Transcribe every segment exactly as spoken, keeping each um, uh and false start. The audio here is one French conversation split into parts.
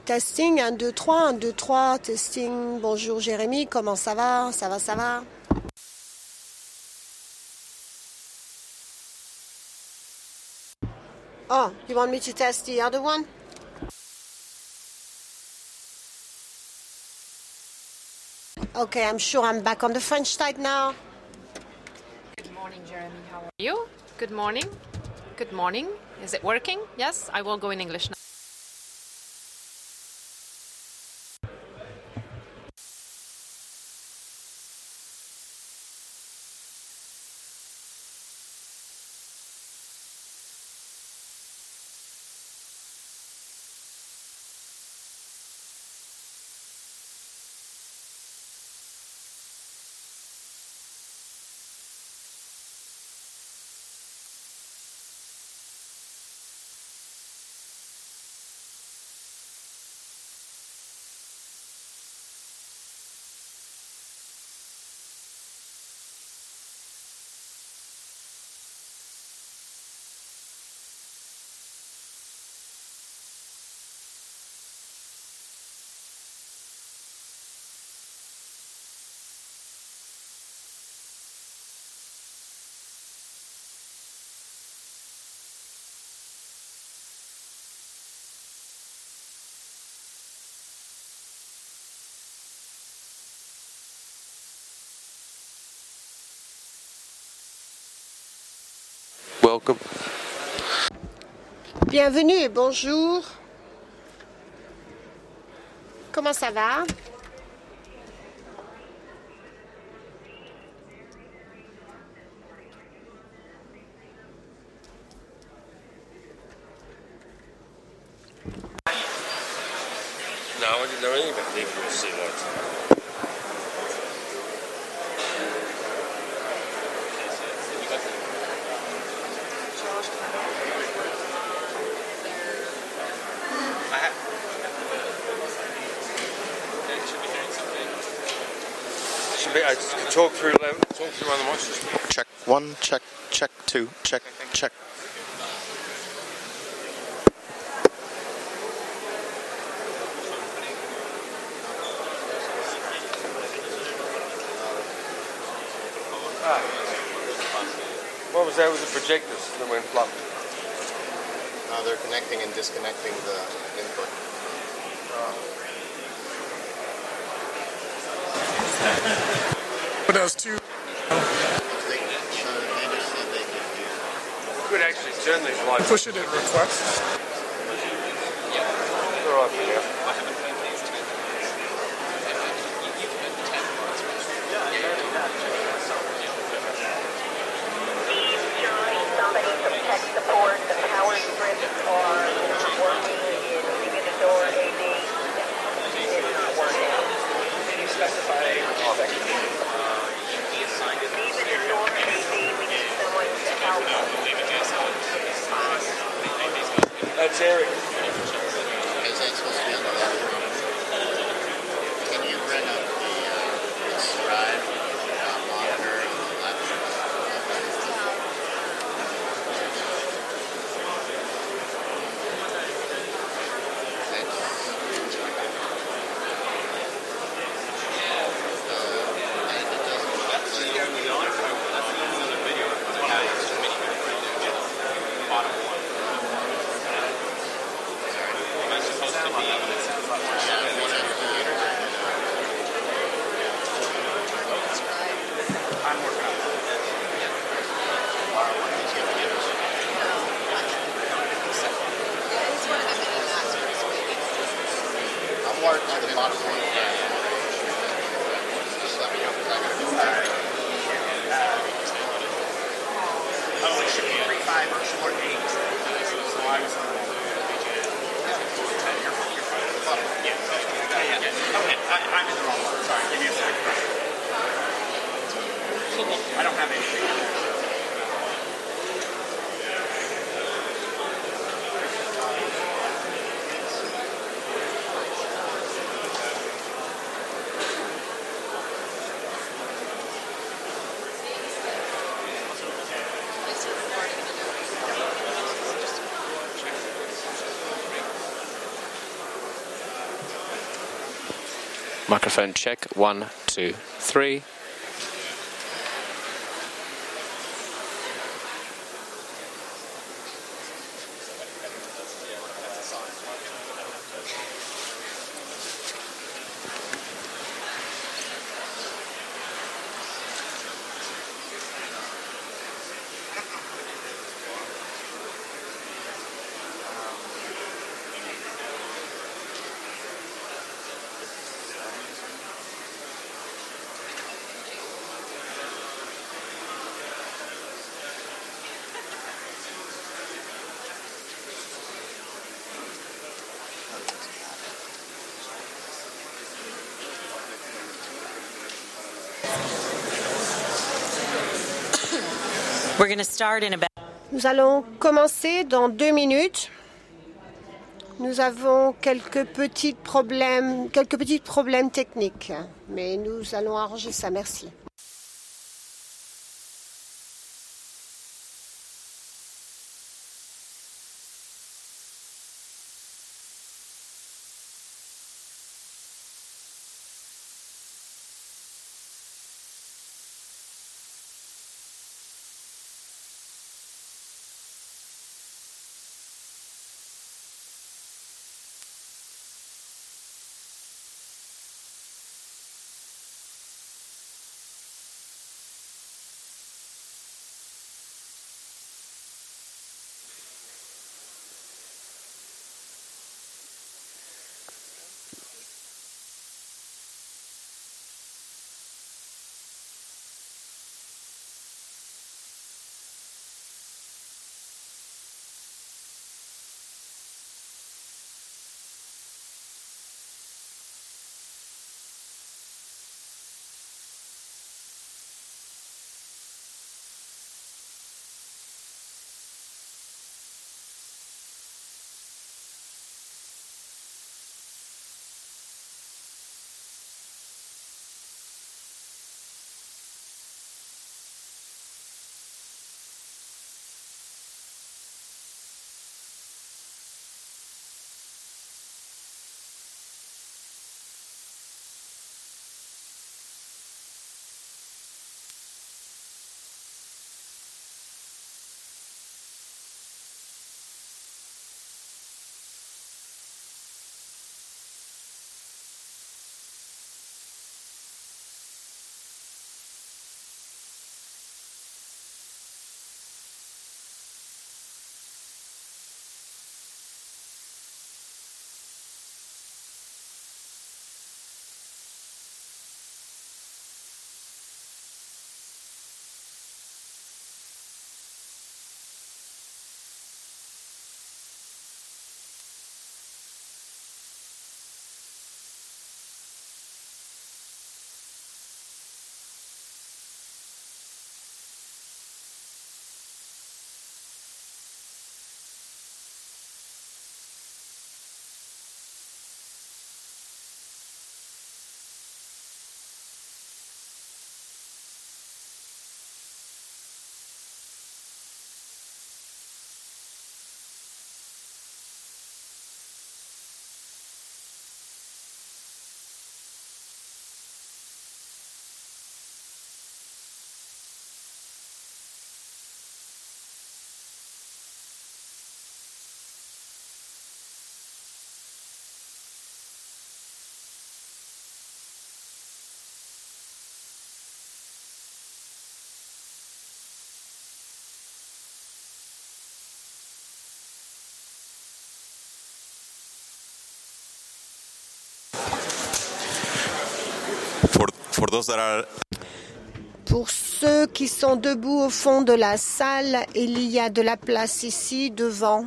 Testing, un, deux, trois, un, deux, trois, testing. Bonjour Jérémy, comment ça va? Ça va, ça va? Oh, you want me to test the other one? Okay, I'm sure I'm back on the French type now. Good morning, Jeremy. How are you? Good morning. Good morning. Is it working? Yes, I will go in English now. Welcome. Bienvenue et bonjour. Comment ça va? No, I didn't know anything about leaving the sea lights. Should be, I talk through, talk through on the mic system. Check one, check, check two, check, check. Ah. What was that with the projectors that went flop? Uh, they're connecting and disconnecting the input. But those two. They, so they just said they could do You could actually turn these lights. Push it in requests. All right for now. Somebody from tech support, the power strips are not working, it's leaving the door A B, it's not working. Can you specify exactly? Leaving the door A B, we need someone to help. That's Eric. Is that supposed to be on the left? Can you bring up the, uh, the scribe uh, monitor on the left? I'm working on the bottom one. Just let me know because I gotta go back. Oh, it should be three five or short eight. So I was. Yeah, yeah, yeah. Okay, I, I'm in the wrong one. Sorry, give me a second. I don't have anything. Microphone check. One, two, three. We're going to start in about... Nous allons commencer dans deux minutes. Nous avons quelques petits problèmes, quelques petits problèmes techniques, mais nous allons arranger ça. Merci. For, for those that are... Pour ceux qui sont debout au fond de la salle, il y a de la place ici devant.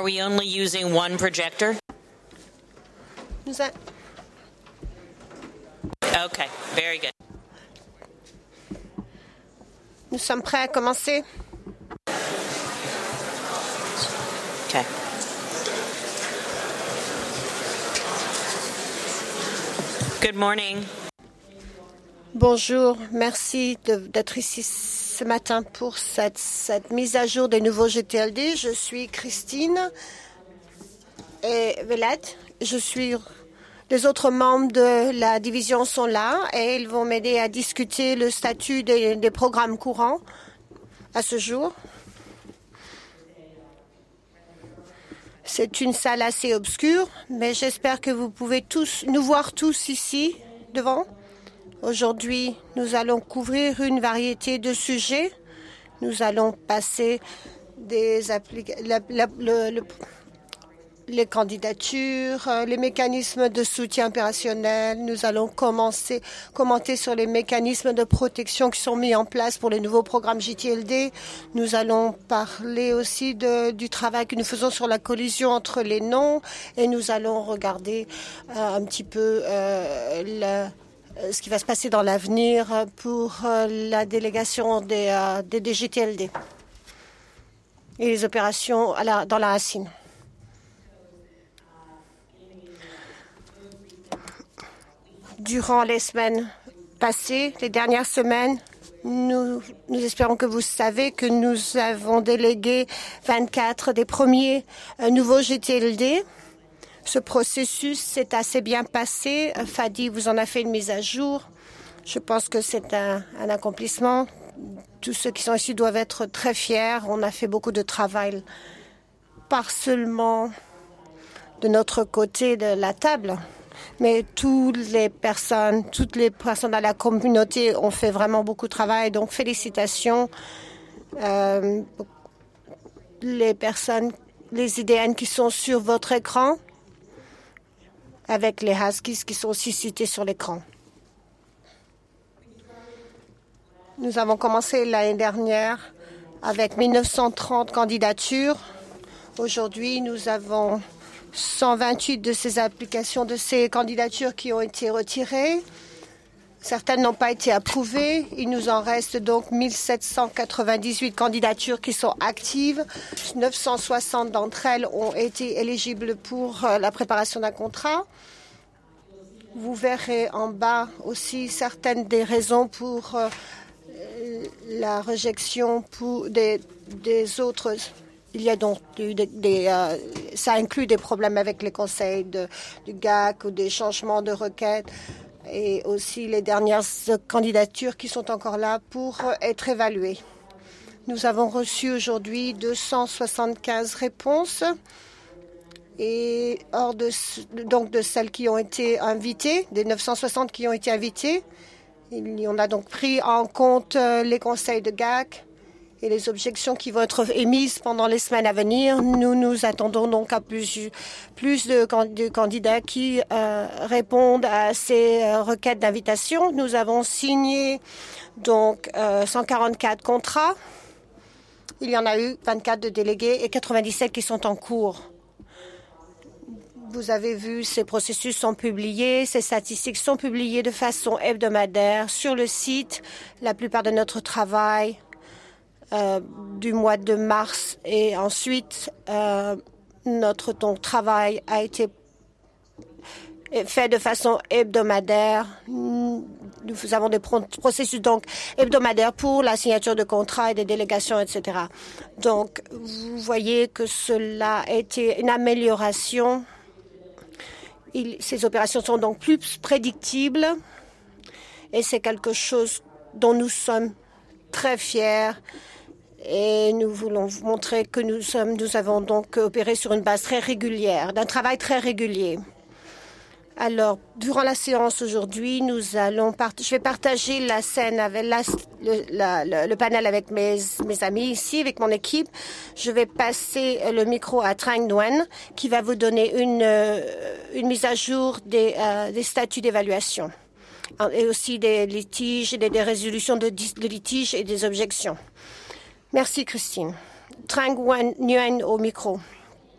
Are we only using one projector? Nous a- Okay, very good. Nous sommes prêts à commencer. Okay. Good morning. Bonjour, merci de- d'être ici ce matin pour cette, cette mise à jour des nouveaux G T L D. Je suis Christine et Velette. Je suis les autres membres de la division sont là et ils vont m'aider à discuter le statut des, des programmes courants à ce jour. C'est une salle assez obscure, mais j'espère que vous pouvez tous nous voir tous ici devant. Aujourd'hui, nous allons couvrir une variété de sujets. Nous allons passer des applica- la- la- le- le- les candidatures, euh, les mécanismes de soutien opérationnel. Nous allons commencer, commenter sur les mécanismes de protection qui sont mis en place pour les nouveaux programmes J T L D. Nous allons parler aussi de, du travail que nous faisons sur la collision entre les noms et nous allons regarder euh, un petit peu euh, le, ce qui va se passer dans l'avenir pour euh, la délégation des, euh, des, des J T L D et les opérations à la, dans la racine. Durant les semaines passées, les dernières semaines, nous, nous espérons que vous savez que nous avons délégué vingt-quatre des premiers euh, nouveaux G T L D. Ce processus s'est assez bien passé. Fadi vous en a fait une mise à jour. Je pense que c'est un, un accomplissement. Tous ceux qui sont ici doivent être très fiers. On a fait beaucoup de travail, pas seulement de notre côté de la table, mais toutes les personnes, toutes les personnes dans la communauté ont fait vraiment beaucoup de travail. Donc, félicitations. Euh, les personnes, les I D N qui sont sur votre écran, avec les Huskies qui sont aussi cités sur l'écran. Nous avons commencé l'année dernière avec mille neuf cent trente candidatures. Aujourd'hui, nous avons cent vingt-huit de ces applications, de ces candidatures qui ont été retirées. Certaines n'ont pas été approuvées. Il nous en reste donc mille sept cent quatre-vingt-dix-huit candidatures qui sont actives. neuf cent soixante d'entre elles ont été éligibles pour la préparation d'un contrat. Vous verrez en bas aussi certaines des raisons pour la réjection pour des, des autres. Il y a donc des, des, euh, ça inclut des problèmes avec les conseils de, du G A C ou des changements de requêtes et aussi les dernières candidatures qui sont encore là pour être évaluées. Nous avons reçu aujourd'hui deux cent soixante-quinze réponses et hors de, donc de celles qui ont été invitées, des neuf cent soixante qui ont été invitées. On a donc pris en compte les conseils de G A C et les objections qui vont être émises pendant les semaines à venir. Nous nous attendons donc à plus, plus de, de candidats qui euh, répondent à ces euh, requêtes d'invitation. Nous avons signé donc euh, cent quarante-quatre contrats. Il y en a eu vingt-quatre de délégués et quatre-vingt-dix-sept qui sont en cours. Vous avez vu, ces processus sont publiés, ces statistiques sont publiées de façon hebdomadaire sur le site. La plupart de notre travail euh, du mois de mars et ensuite euh, notre donc, travail a été fait de façon hebdomadaire. Nous avons des processus donc hebdomadaires pour la signature de contrats et des délégations, et cetera. Donc, vous voyez que cela a été une amélioration. Il, ces opérations sont donc plus prédictibles et c'est quelque chose dont nous sommes très fiers et nous voulons vous montrer que nous, sommes, nous avons donc opéré sur une base très régulière, d'un travail très régulier. Alors, durant la séance aujourd'hui, nous allons part... je vais partager la scène avec la, le, la, le, le panel avec mes, mes amis ici, avec mon équipe. Je vais passer le micro à Trang Nguyen, qui va vous donner une, une mise à jour des, euh, des statuts d'évaluation et aussi des litiges et des, des résolutions de, de litiges et des objections. Merci, Christine. Trang Nguyen au micro.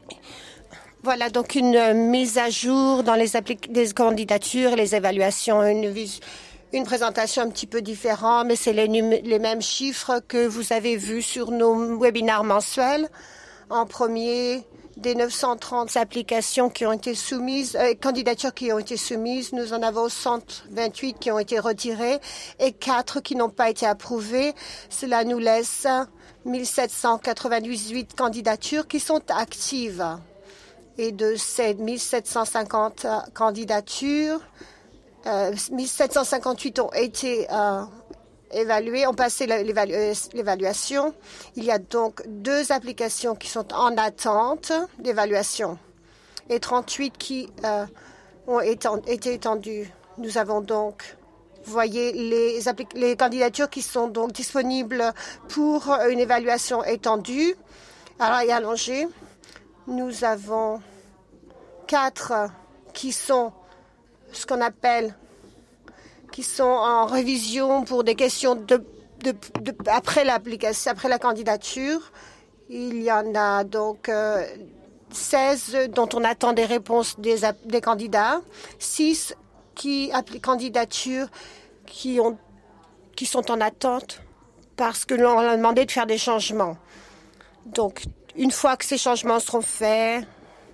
Voilà donc une mise à jour dans les, les candidatures, les évaluations, une, une présentation un petit peu différente, mais c'est les, les mêmes chiffres que vous avez vus sur nos webinaires mensuels. En premier, des neuf cent trente applications qui ont été soumises, euh, candidatures qui ont été soumises, nous en avons cent vingt-huit qui ont été retirées et quatre qui n'ont pas été approuvées. Cela nous laisse mille sept cent quatre-vingt-dix-huit candidatures qui sont actives. Et de ces mille sept cent cinquante candidatures, euh, mille sept cent cinquante-huit ont été euh, évaluées, ont passé l'évaluation. Il y a donc deux applications qui sont en attente d'évaluation et trente-huit qui euh, ont été étendues. Nous avons donc, vous voyez, les, les candidatures qui sont donc disponibles pour une évaluation étendue et allongée. Nous avons quatre qui sont ce qu'on appelle, qui sont en révision pour des questions de, de, de, après l'application, après la candidature. Il y en a donc euh, seize dont on attend des réponses des, des candidats, six qui candidatures qui ont, qui sont en attente parce que l'on a demandé de faire des changements. Donc une fois que ces changements seront faits,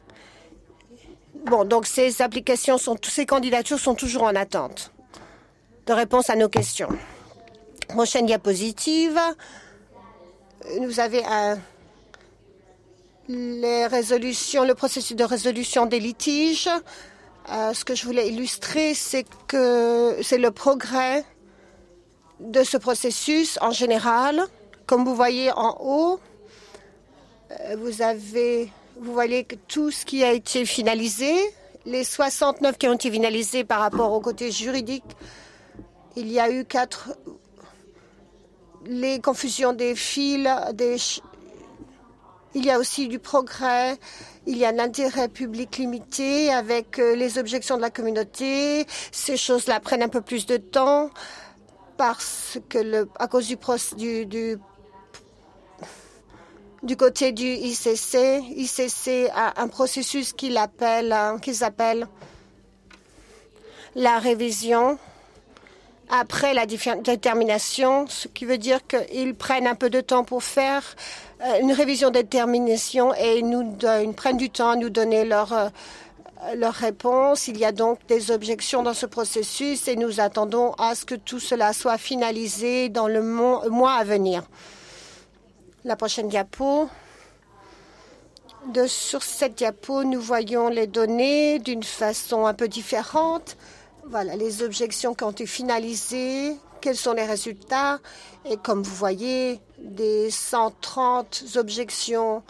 bon, donc ces applications sont, ces candidatures sont toujours en attente de réponse à nos questions. Prochaine diapositive. Vous avez un, les résolutions, le processus de résolution des litiges. Euh, ce que je voulais illustrer, c'est que c'est le progrès de ce processus en général. Comme vous voyez en haut, Vous avez, vous voyez que tout ce qui a été finalisé, les soixante-neuf qui ont été finalisés par rapport au côté juridique, il y a eu quatre, les confusions des fils, des, il y a aussi du progrès, il y a l'intérêt public limité avec les objections de la communauté. Ces choses-là prennent un peu plus de temps parce que le, à cause du, du, du Du côté du I C C, I C C a un processus qu'ils appellent, qu'ils appellent la révision après la détermination, ce qui veut dire qu'ils prennent un peu de temps pour faire une révision de détermination et nous ils prennent du temps à nous donner leur, leur réponse. Il y a donc des objections dans ce processus et nous attendons à ce que tout cela soit finalisé dans le mois à venir. La prochaine diapo. De, sur cette diapo, nous voyons les données d'une façon un peu différente. Voilà, les objections qui ont été finalisées, quels sont les résultats. Et comme vous voyez, des cent trente objections,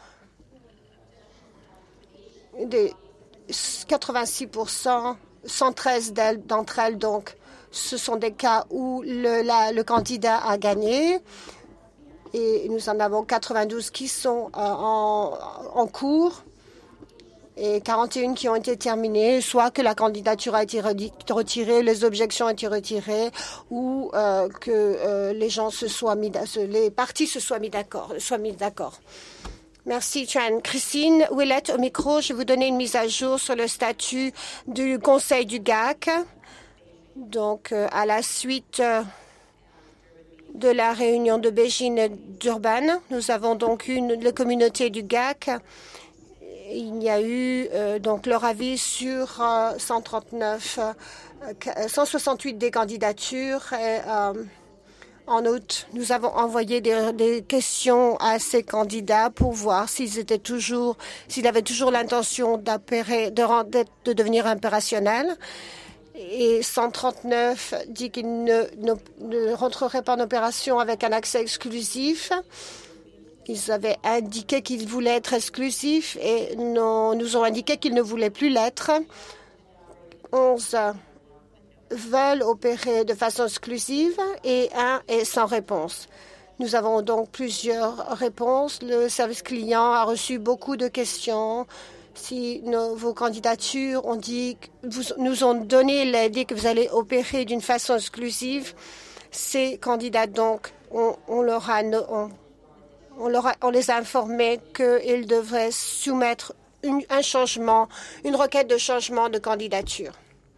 des quatre-vingt-six pour cent, cent treize d'entre elles, donc, ce sont des cas où le, la, le candidat a gagné. Et nous en avons quatre-vingt-douze qui sont euh, en, en cours et quarante et un qui ont été terminées, soit que la candidature a été retirée, les objections ont été retirées ou euh, que euh, les gens se soient mis, les parties se soient mis d'accord, soient mis d'accord. Merci, Tran. Christine Ouellette au micro. Je vais vous donner une mise à jour sur le statut du Conseil du G A C. Donc, euh, à la suite euh, de la réunion de Beijing d'Urban. Nous avons donc une la communauté du G A C. Il y a eu euh, donc leur avis sur euh, cent trente-neuf, euh, cent soixante-huit des candidatures. Et, euh, en août, nous avons envoyé des, des questions à ces candidats pour voir s'ils étaient toujours, s'ils avaient toujours l'intention d'opérer, de, de, de devenir opérationnels. Et cent trente-neuf dit qu'ils ne, ne, ne rentreraient pas en opération avec un accès exclusif. Ils avaient indiqué qu'ils voulaient être exclusifs et non, nous ont indiqué qu'ils ne voulaient plus l'être. onze veulent opérer de façon exclusive et un est sans réponse. Nous avons donc plusieurs réponses. Le service client a reçu beaucoup de questions. Si nos, vos candidatures ont dit, vous, nous ont donné l'idée que vous allez opérer d'une façon exclusive, ces candidats, donc, on, on, leur a, on, on, leur a, on les a informés qu'ils devraient soumettre une, un changement, une requête de changement de candidature.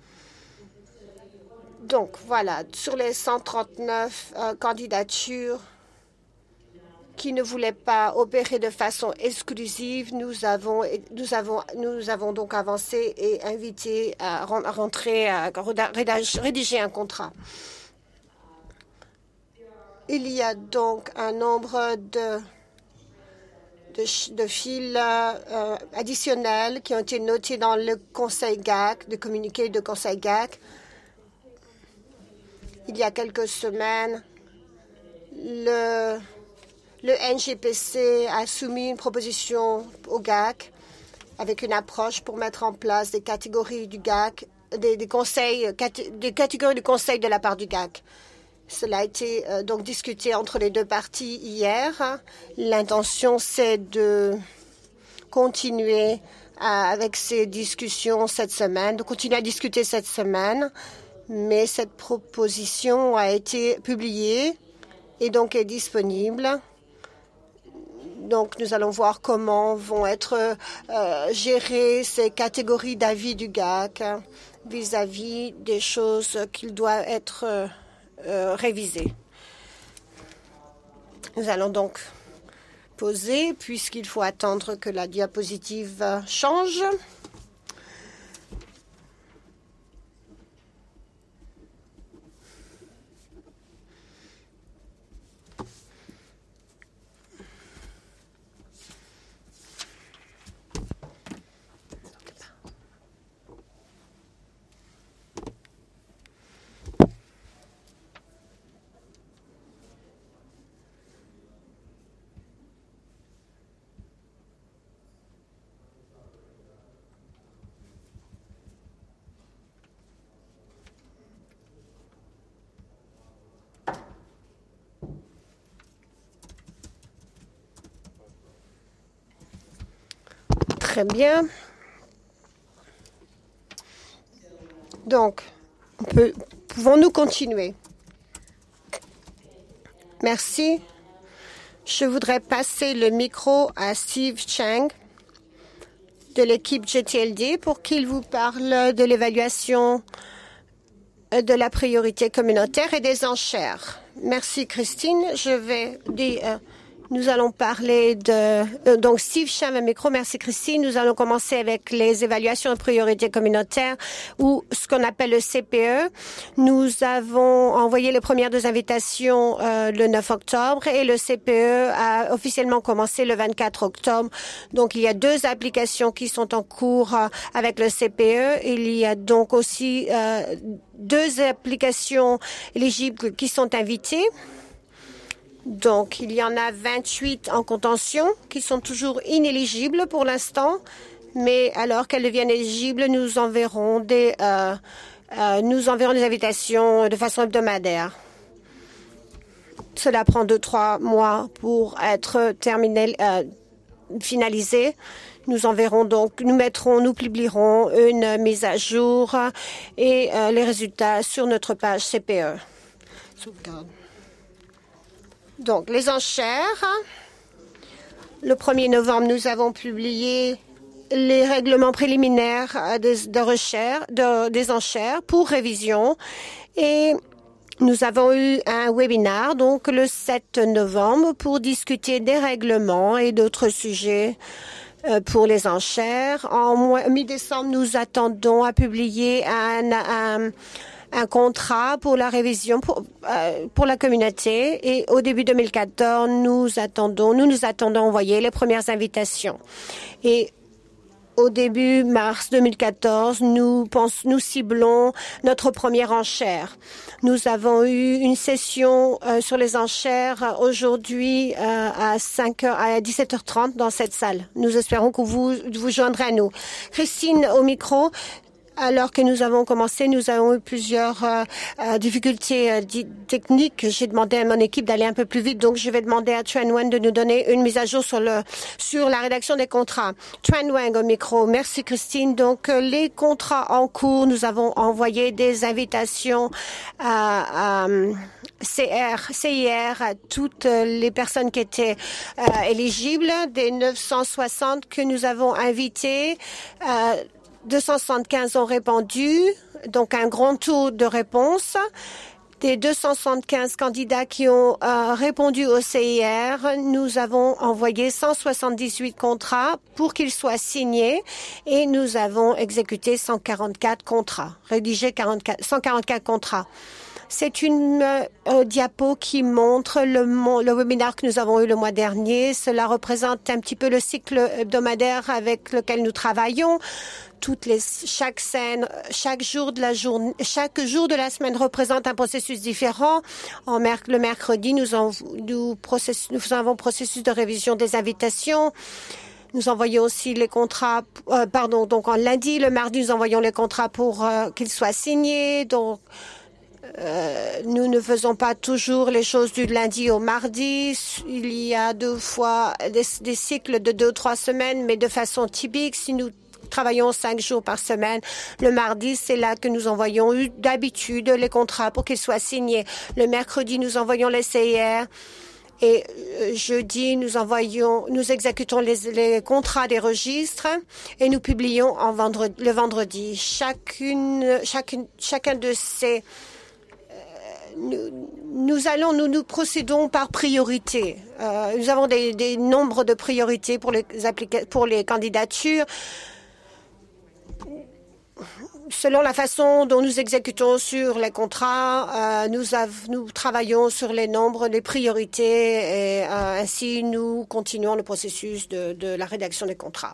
Donc, voilà, sur les cent trente-neuf euh, candidatures qui ne voulaient pas opérer de façon exclusive, nous avons, nous avons, nous avons donc avancé et invité à rentrer, à rédiger un contrat. Il y a donc un nombre de, de, de fils euh, additionnels qui ont été notés dans le Conseil G A C, le communiqué de Conseil G A C. Il y a quelques semaines, le, le N G P C a soumis une proposition au G A C avec une approche pour mettre en place des catégories du G A C, des, des conseils, des catégories du Conseil de la part du G A C. Cela a été euh, donc discuté entre les deux parties hier. L'intention, c'est de continuer à, avec ces discussions cette semaine, de continuer à discuter cette semaine. Mais cette proposition a été publiée et donc est disponible. Donc, nous allons voir comment vont être euh, gérées ces catégories d'avis du G A C vis-à-vis des choses qui doivent être euh, euh, révisées. Nous allons donc poser, puisqu'il faut attendre que la diapositive change. Très bien. Donc, pouvons-nous continuer? Merci. Je voudrais passer le micro à Steve Chang de l'équipe G T L D pour qu'il vous parle de l'évaluation de la priorité communautaire et des enchères. Merci Christine. Je vais dire... Euh, Nous allons parler de... Euh, donc, Steve Cham à micro. Merci, Christine. Nous allons commencer avec les évaluations de priorité communautaire ou ce qu'on appelle le C P E. Nous avons envoyé les premières deux invitations euh, le neuf octobre et le C P E a officiellement commencé le vingt-quatre octobre. Donc, il y a deux applications qui sont en cours euh, avec le C P E. Il y a donc aussi euh, deux applications éligibles qui sont invitées. Donc, il y en a vingt-huit en contention qui sont toujours inéligibles pour l'instant, mais alors qu'elles deviennent éligibles, nous enverrons des, euh, euh, nous enverrons des invitations de façon hebdomadaire. Cela prend deux, trois mois pour être terminé, euh, finalisé. Nous enverrons donc, nous mettrons, nous publierons une mise à jour et euh, les résultats sur notre page C P E. Sauvegarde. Donc, les enchères. Le premier novembre, nous avons publié les règlements préliminaires de, de recherche, de, des enchères pour révision. Et nous avons eu un webinaire, donc le sept novembre, pour discuter des règlements et d'autres sujets euh, pour les enchères. En mi-décembre, nous attendons à publier un... un un contrat pour la révision pour, euh, pour la communauté et au début deux mille quatorze, nous attendons, nous nous attendons à envoyer les premières invitations. Et au début mars deux mille quatorze, nous pense, nous ciblons notre première enchère. Nous avons eu une session euh, sur les enchères aujourd'hui euh, à cinq heures, à dix-sept heures trente dans cette salle. Nous espérons que vous vous joindrez à nous. Christine au micro. Alors que nous avons commencé, nous avons eu plusieurs euh, euh, difficultés euh, techniques. J'ai demandé à mon équipe d'aller un peu plus vite, donc je vais demander à Tran Nguyen de nous donner une mise à jour sur le sur la rédaction des contrats. Tran Nguyen au micro. Merci Christine. Donc euh, les contrats en cours, nous avons envoyé des invitations à, à C R, C I R à toutes les personnes qui étaient euh, éligibles, des neuf cent soixante que nous avons invitées. Euh, deux cent soixante-quinze ont répondu, donc un grand taux de réponse. Des deux cent soixante-quinze candidats qui ont euh, répondu au C I R, nous avons envoyé cent soixante-dix-huit contrats pour qu'ils soient signés et nous avons exécuté cent quarante-quatre contrats, rédigé quarante-quatre, cent quarante-quatre contrats. C'est une euh, diapo qui montre le, le webinaire que nous avons eu le mois dernier. Cela représente un petit peu le cycle hebdomadaire avec lequel nous travaillons. Toutes les, chaque scène, chaque jour de la journée, chaque jour de la semaine représente un processus différent. En merc, le mercredi, nous, en, nous, process, nous avons processus de révision des invitations. Nous envoyons aussi les contrats, euh, pardon, donc en lundi, le mardi, nous envoyons les contrats pour euh, qu'ils soient signés. Donc, Euh, nous ne faisons pas toujours les choses du lundi au mardi. Il y a deux fois des, des cycles de deux ou trois semaines, mais de façon typique, si nous travaillons cinq jours par semaine, le mardi, c'est là que nous envoyons d'habitude les contrats pour qu'ils soient signés. Le mercredi, nous envoyons les C I R. Et euh, jeudi, nous envoyons, nous exécutons les, les contrats des registres et nous publions en vendredi, le vendredi. Chacune, chacune, chacun de ces Nous, nous allons, nous nous procédons par priorité. Euh, nous avons des, des nombres de priorités pour les applica- pour les candidatures. Selon la façon dont nous exécutons sur les contrats, euh, nous, av- nous travaillons sur les nombres, les priorités et euh, ainsi nous continuons le processus de, de la rédaction des contrats.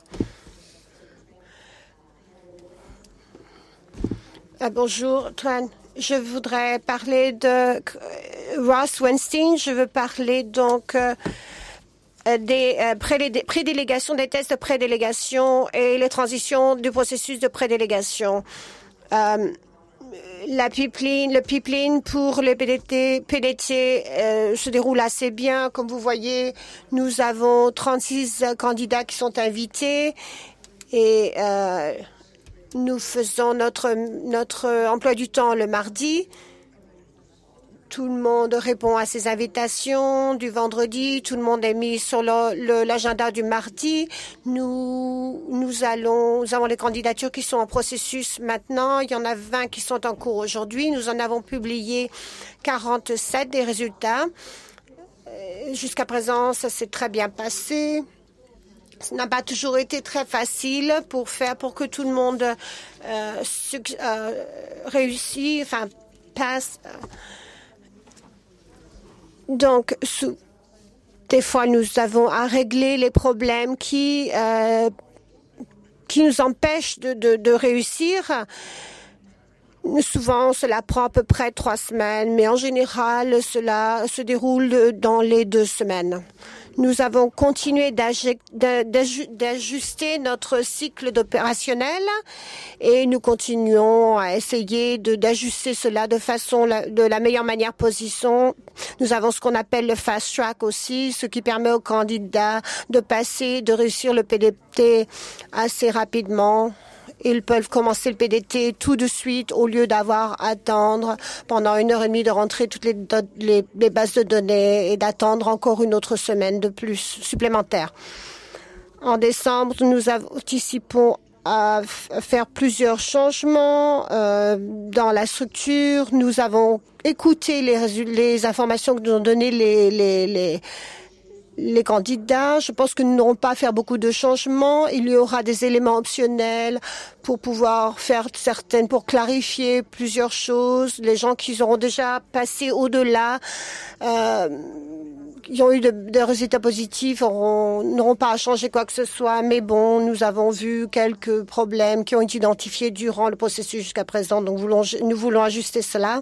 Ah, bonjour, Tran. Je voudrais parler de Ross Weinstein. Je veux parler donc euh, des euh, prédé- prédélégations, des tests de prédélégation et les transitions du processus de prédélégation. Euh, la pipeline, le pipeline pour les P D T, P D T euh, se déroule assez bien. Comme vous voyez, nous avons trente-six candidats qui sont invités et euh, nous faisons notre, notre emploi du temps le mardi. Tout le monde répond à ces invitations du vendredi. Tout le monde est mis sur l'agenda du mardi. Nous, nous, allons, nous avons les candidatures qui sont en processus maintenant. Il y en a vingt qui sont en cours aujourd'hui. Nous en avons publié quarante-sept des résultats. Jusqu'à présent, ça s'est très bien passé. Ce n'a pas toujours été très facile pour faire pour que tout le monde euh, euh, réussisse, enfin passe. Donc, sous, des fois, nous avons à régler les problèmes qui euh, qui nous empêchent de, de, de réussir. Souvent, cela prend à peu près trois semaines, mais en général, cela se déroule dans les deux semaines. Nous avons continué d'ajuster notre cycle d'opérationnel et nous continuons à essayer d'ajuster cela de façon la, de la meilleure manière possible. Nous avons ce qu'on appelle le fast track aussi, ce qui permet aux candidats de passer, de réussir le P D T assez rapidement. Ils peuvent commencer le P D T tout de suite au lieu d'avoir à attendre pendant une heure et demie de rentrer toutes les, les, les bases de données et d'attendre encore une autre semaine de plus supplémentaire. En décembre, nous anticipons à faire plusieurs changements euh, dans la structure. Nous avons écouté les, les informations que nous ont données les, les, les Les candidats. Je pense que nous n'aurons pas à faire beaucoup de changements. Il y aura des éléments optionnels pour pouvoir faire certaines, pour clarifier plusieurs choses. Les gens qui auront déjà passé au-delà, euh, qui ont eu de, de résultats positifs, n'auront pas à changer quoi que ce soit. Mais bon, nous avons vu quelques problèmes qui ont été identifiés durant le processus jusqu'à présent. Donc, voulons, nous voulons ajuster cela.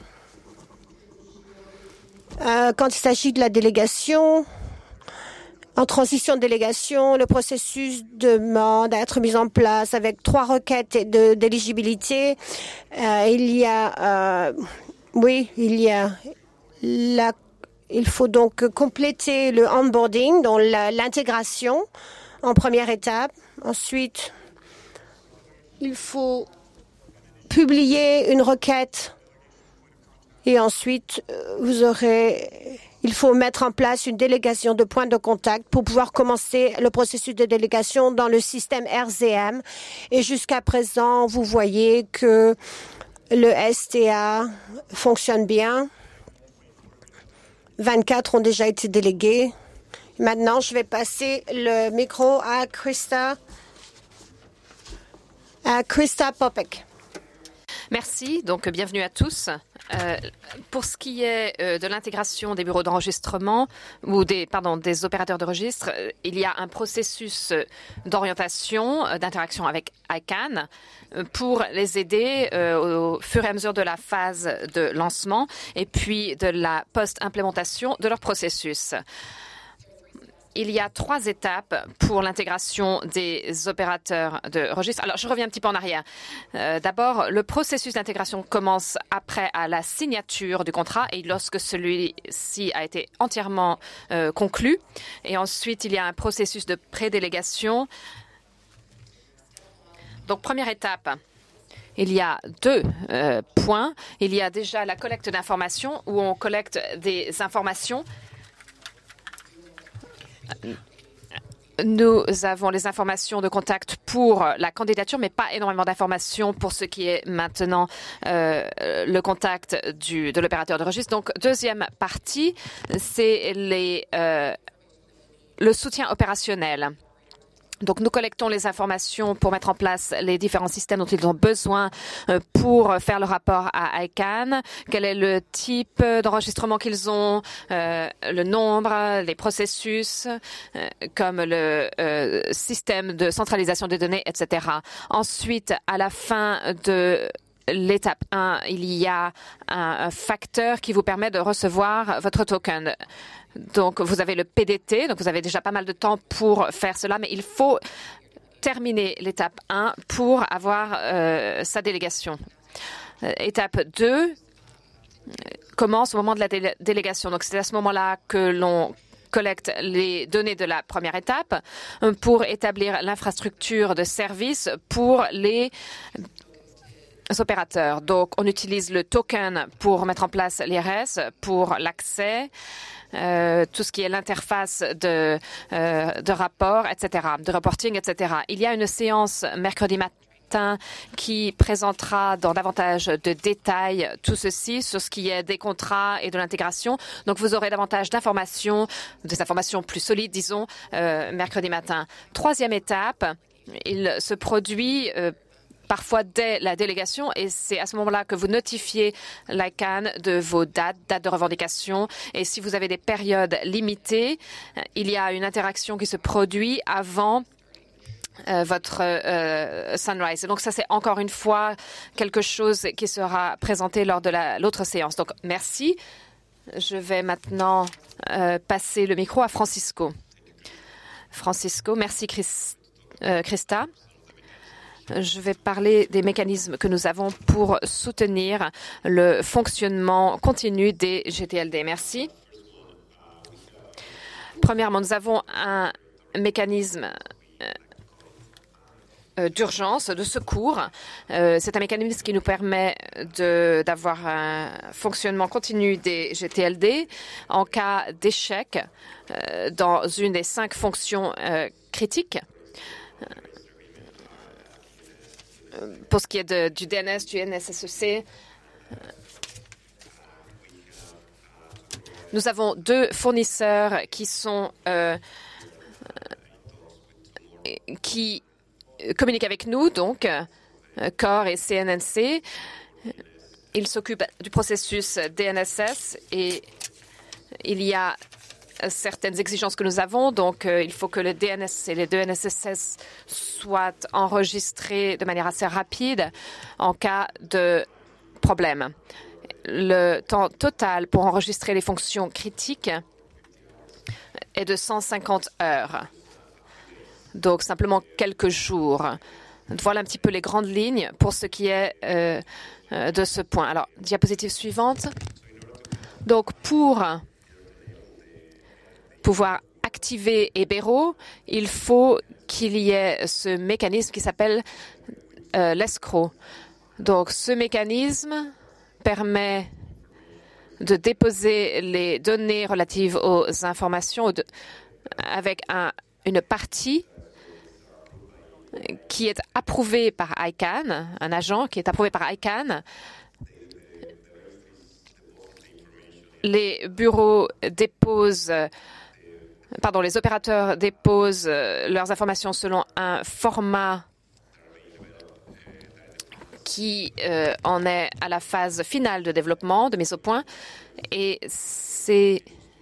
Euh, quand il s'agit de la délégation, En transition de délégation, le processus demande à être mis en place avec trois requêtes de- d'éligibilité. Euh, il y a, euh, oui, il y a la, il faut donc compléter le onboarding, donc la- l'intégration en première étape. Ensuite, il faut publier une requête et ensuite, euh, vous aurez, il faut mettre en place une délégation de points de contact pour pouvoir commencer le processus de délégation dans le système R Z M. Et jusqu'à présent, vous voyez que le S T A fonctionne bien. vingt-quatre ont déjà été délégués. Maintenant, je vais passer le micro à Krista, à Krista Popek. Merci, donc bienvenue à tous. Euh, pour ce qui est euh, de l'intégration des bureaux d'enregistrement ou des, pardon, des opérateurs de registre, euh, il y a un processus euh, d'orientation, euh, d'interaction avec I C A N euh, pour les aider euh, au fur et à mesure de la phase de lancement et puis de la post-implémentation de leur processus. Il y a trois étapes pour l'intégration des opérateurs de registre. Alors, je reviens un petit peu en arrière. Euh, D'abord, le processus d'intégration commence après à la signature du contrat et lorsque celui-ci a été entièrement euh, conclu. Et ensuite, il y a un processus de prédélégation. Donc, première étape. Il y a deux euh, points. Il y a déjà la collecte d'informations où on collecte des informations. Nous avons les informations de contact pour la candidature, mais pas énormément d'informations pour ce qui est maintenant euh, le contact du, de l'opérateur de registre. Donc, deuxième partie, c'est les, euh, le soutien opérationnel. Donc, nous collectons les informations pour mettre en place les différents systèmes dont ils ont besoin pour faire le rapport à I C A N. Quel est le type d'enregistrement qu'ils ont, euh, le nombre, les processus, euh, comme le euh, système de centralisation des données, et cetera. Ensuite, à la fin de l'étape un, il y a un, un facteur qui vous permet de recevoir votre token. Donc, vous avez le P D T, donc vous avez déjà pas mal de temps pour faire cela, mais il faut terminer l'étape un pour avoir euh, sa délégation. Euh, étape deux commence au moment de la délé- délégation. Donc, c'est à ce moment-là que l'on collecte les données de la première étape pour établir l'infrastructure de service pour les opérateurs. Donc, on utilise le token pour mettre en place l'I R S, pour l'accès, euh, tout ce qui est l'interface de, euh, de rapport, et cetera, de reporting, et cetera. Il y a une séance mercredi matin qui présentera dans davantage de détails tout ceci sur ce qui est des contrats et de l'intégration. Donc, vous aurez davantage d'informations, des informations plus solides, disons, euh, mercredi matin. Troisième étape, il se produit euh, parfois dès la délégation, et c'est à ce moment-là que vous notifiez l'I C A N de vos dates, dates de revendication, et si vous avez des périodes limitées, il y a une interaction qui se produit avant euh, votre euh, sunrise. Et donc ça, c'est encore une fois quelque chose qui sera présenté lors de la, l'autre séance. Donc merci. Je vais maintenant euh, passer le micro à Francisco. Francisco, merci Chris, euh, Krista. Je vais parler des mécanismes que nous avons pour soutenir le fonctionnement continu des G T L D. Merci. Premièrement, nous avons un mécanisme d'urgence, de secours. Euh, c'est un mécanisme qui nous permet de, d'avoir un fonctionnement continu des G T L D en cas d'échec euh, dans une des cinq fonctions euh, critiques. Pour ce qui est de, du D N S, du N S S E C, nous avons deux fournisseurs qui sont euh, qui communiquent avec nous, donc Core et C N N C. Ils s'occupent du processus D N S S et il y a certaines exigences que nous avons. Donc, euh, il faut que le D N S et les deux N S S S soient enregistrés de manière assez rapide en cas de problème. Le temps total pour enregistrer les fonctions critiques est de cent cinquante heures. Donc, simplement quelques jours. Voilà un petit peu les grandes lignes pour ce qui est euh, euh, de ce point. Alors, diapositive suivante. Donc, pour pouvoir activer Ebero, il faut qu'il y ait ce mécanisme qui s'appelle euh, l'escroc. Donc, ce mécanisme permet de déposer les données relatives aux informations de, avec un, une partie qui est approuvée par I C A N, un agent qui est approuvé par I C A N. Les bureaux déposent, pardon, les opérateurs déposent leurs informations selon un format qui euh, en est à la phase finale de développement, de mise au point, et ces,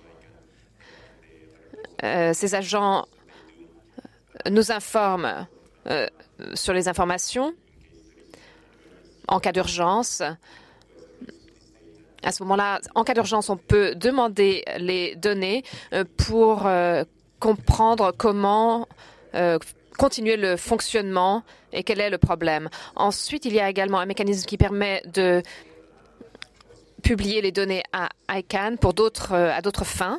euh, ces agents nous informent euh, sur les informations en cas d'urgence. À ce moment-là, en cas d'urgence, on peut demander les données euh, pour euh, comprendre comment euh, continuer le fonctionnement et quel est le problème. Ensuite, il y a également un mécanisme qui permet de publier les données à I C A N pour d'autres, euh, à d'autres fins.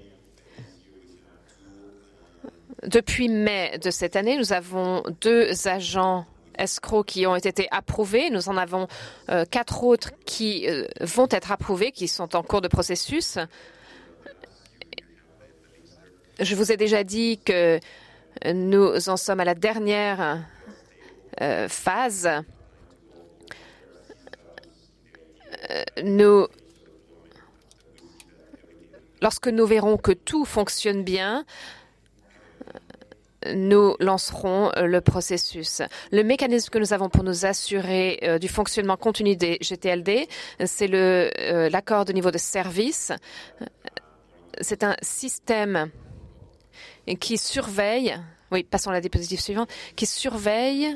Depuis mai de cette année, nous avons deux agents escrocs qui ont été approuvés. Nous en avons euh, quatre autres qui euh, vont être approuvés, qui sont en cours de processus. Je vous ai déjà dit que nous en sommes à la dernière euh, phase. Euh, nous, lorsque nous verrons que tout fonctionne bien, nous lancerons le processus. Le mécanisme que nous avons pour nous assurer euh, du fonctionnement continu des G T L D, c'est le, euh, l'accord de niveau de service. C'est un système qui surveille, oui, passons à la diapositive suivante, qui surveille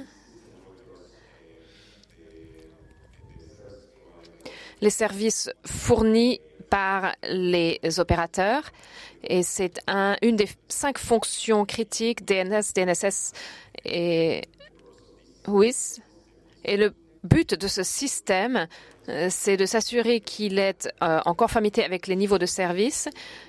les services fournis par les opérateurs. Et c'est un, une des cinq fonctions critiques D N S, D N S S et W I S. Et le but de ce système, c'est de s'assurer qu'il est euh, en conformité avec les niveaux de service.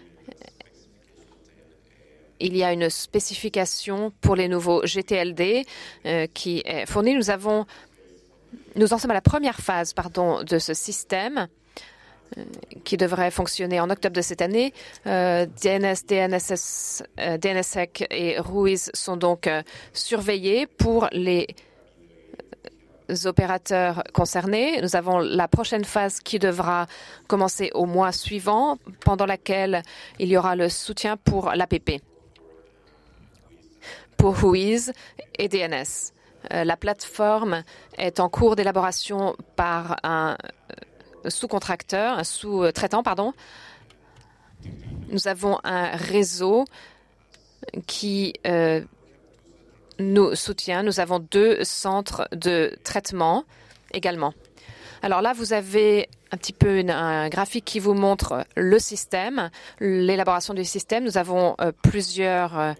Il y a une spécification pour les nouveaux G T L D euh, qui est fournie. Nous avons, nous en sommes à la première phase, pardon, de ce système euh, qui devrait fonctionner en octobre de cette année. Euh, D N S, D N S S, euh, D N S S E C et R U I S sont donc euh, surveillés pour les opérateurs concernés. Nous avons la prochaine phase qui devra commencer au mois suivant, pendant laquelle il y aura le soutien pour l'A P P, pour R U I S et D N S. Euh, la plateforme est en cours d'élaboration par un sous-contracteur, un sous-traitant, pardon. Nous avons un réseau qui euh, nous soutient. Nous avons deux centres de traitement également. Alors là, vous avez un petit peu une, un graphique qui vous montre le système, l'élaboration du système. Nous avons euh, plusieurs euh,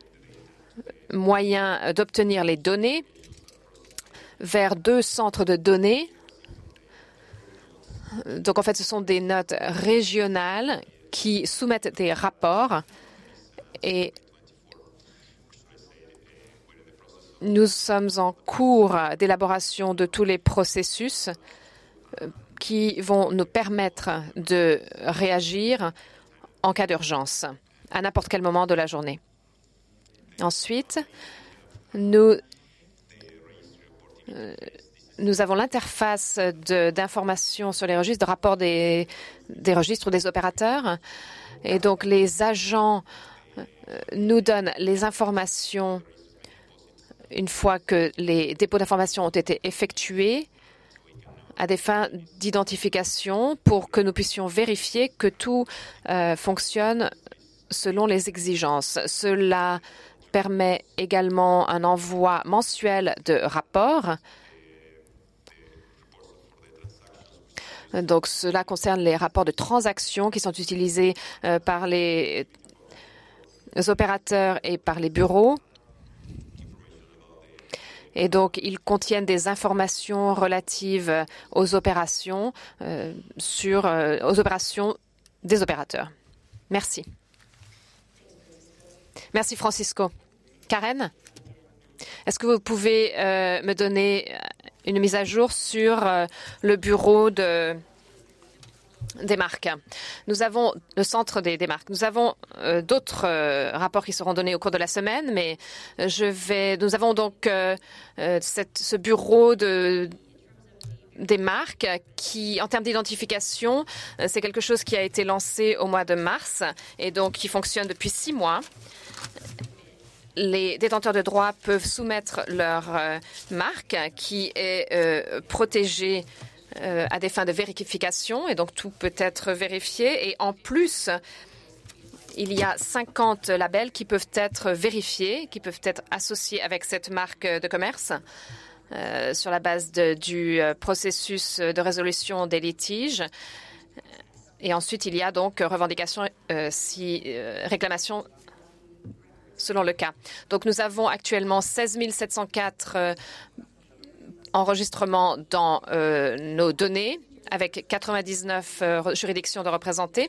moyens d'obtenir les données vers deux centres de données. Donc, en fait, ce sont des notes régionales qui soumettent des rapports et nous sommes en cours d'élaboration de tous les processus qui vont nous permettre de réagir en cas d'urgence à n'importe quel moment de la journée. Ensuite, nous, euh, nous avons l'interface d'information sur les registres, de rapport des, des registres des opérateurs. Et donc, les agents euh, nous donnent les informations une fois que les dépôts d'informations ont été effectués à des fins d'identification pour que nous puissions vérifier que tout euh, fonctionne selon les exigences. Cela permet également un envoi mensuel de rapports. Donc, cela concerne les rapports de transactions qui sont utilisés euh, par les opérateurs et par les bureaux. Et donc, ils contiennent des informations relatives aux opérations, euh, sur, euh, aux opérations des opérateurs. Merci. Merci, Francisco. Karen, est-ce que vous pouvez euh, me donner une mise à jour sur euh, le bureau de... des marques. Nous avons le centre des, des marques. Nous avons euh, d'autres euh, rapports qui seront donnés au cours de la semaine, mais je vais. Nous avons donc euh, euh, cette, ce bureau de des marques qui, en termes d'identification, euh, c'est quelque chose qui a été lancé au mois de mars et donc qui fonctionne depuis six mois. Les détenteurs de droits peuvent soumettre leur euh, marque qui est euh, protégée Euh, à des fins de vérification et donc tout peut être vérifié. Et en plus, il y a cinquante labels qui peuvent être vérifiés, qui peuvent être associés avec cette marque de commerce euh, sur la base de, du processus de résolution des litiges. Et ensuite, il y a donc revendication, euh, si euh, réclamation selon le cas. Donc, nous avons actuellement seize mille sept cent quatre euh, enregistrement dans euh, nos données avec quatre-vingt-dix-neuf euh, juridictions de représentées.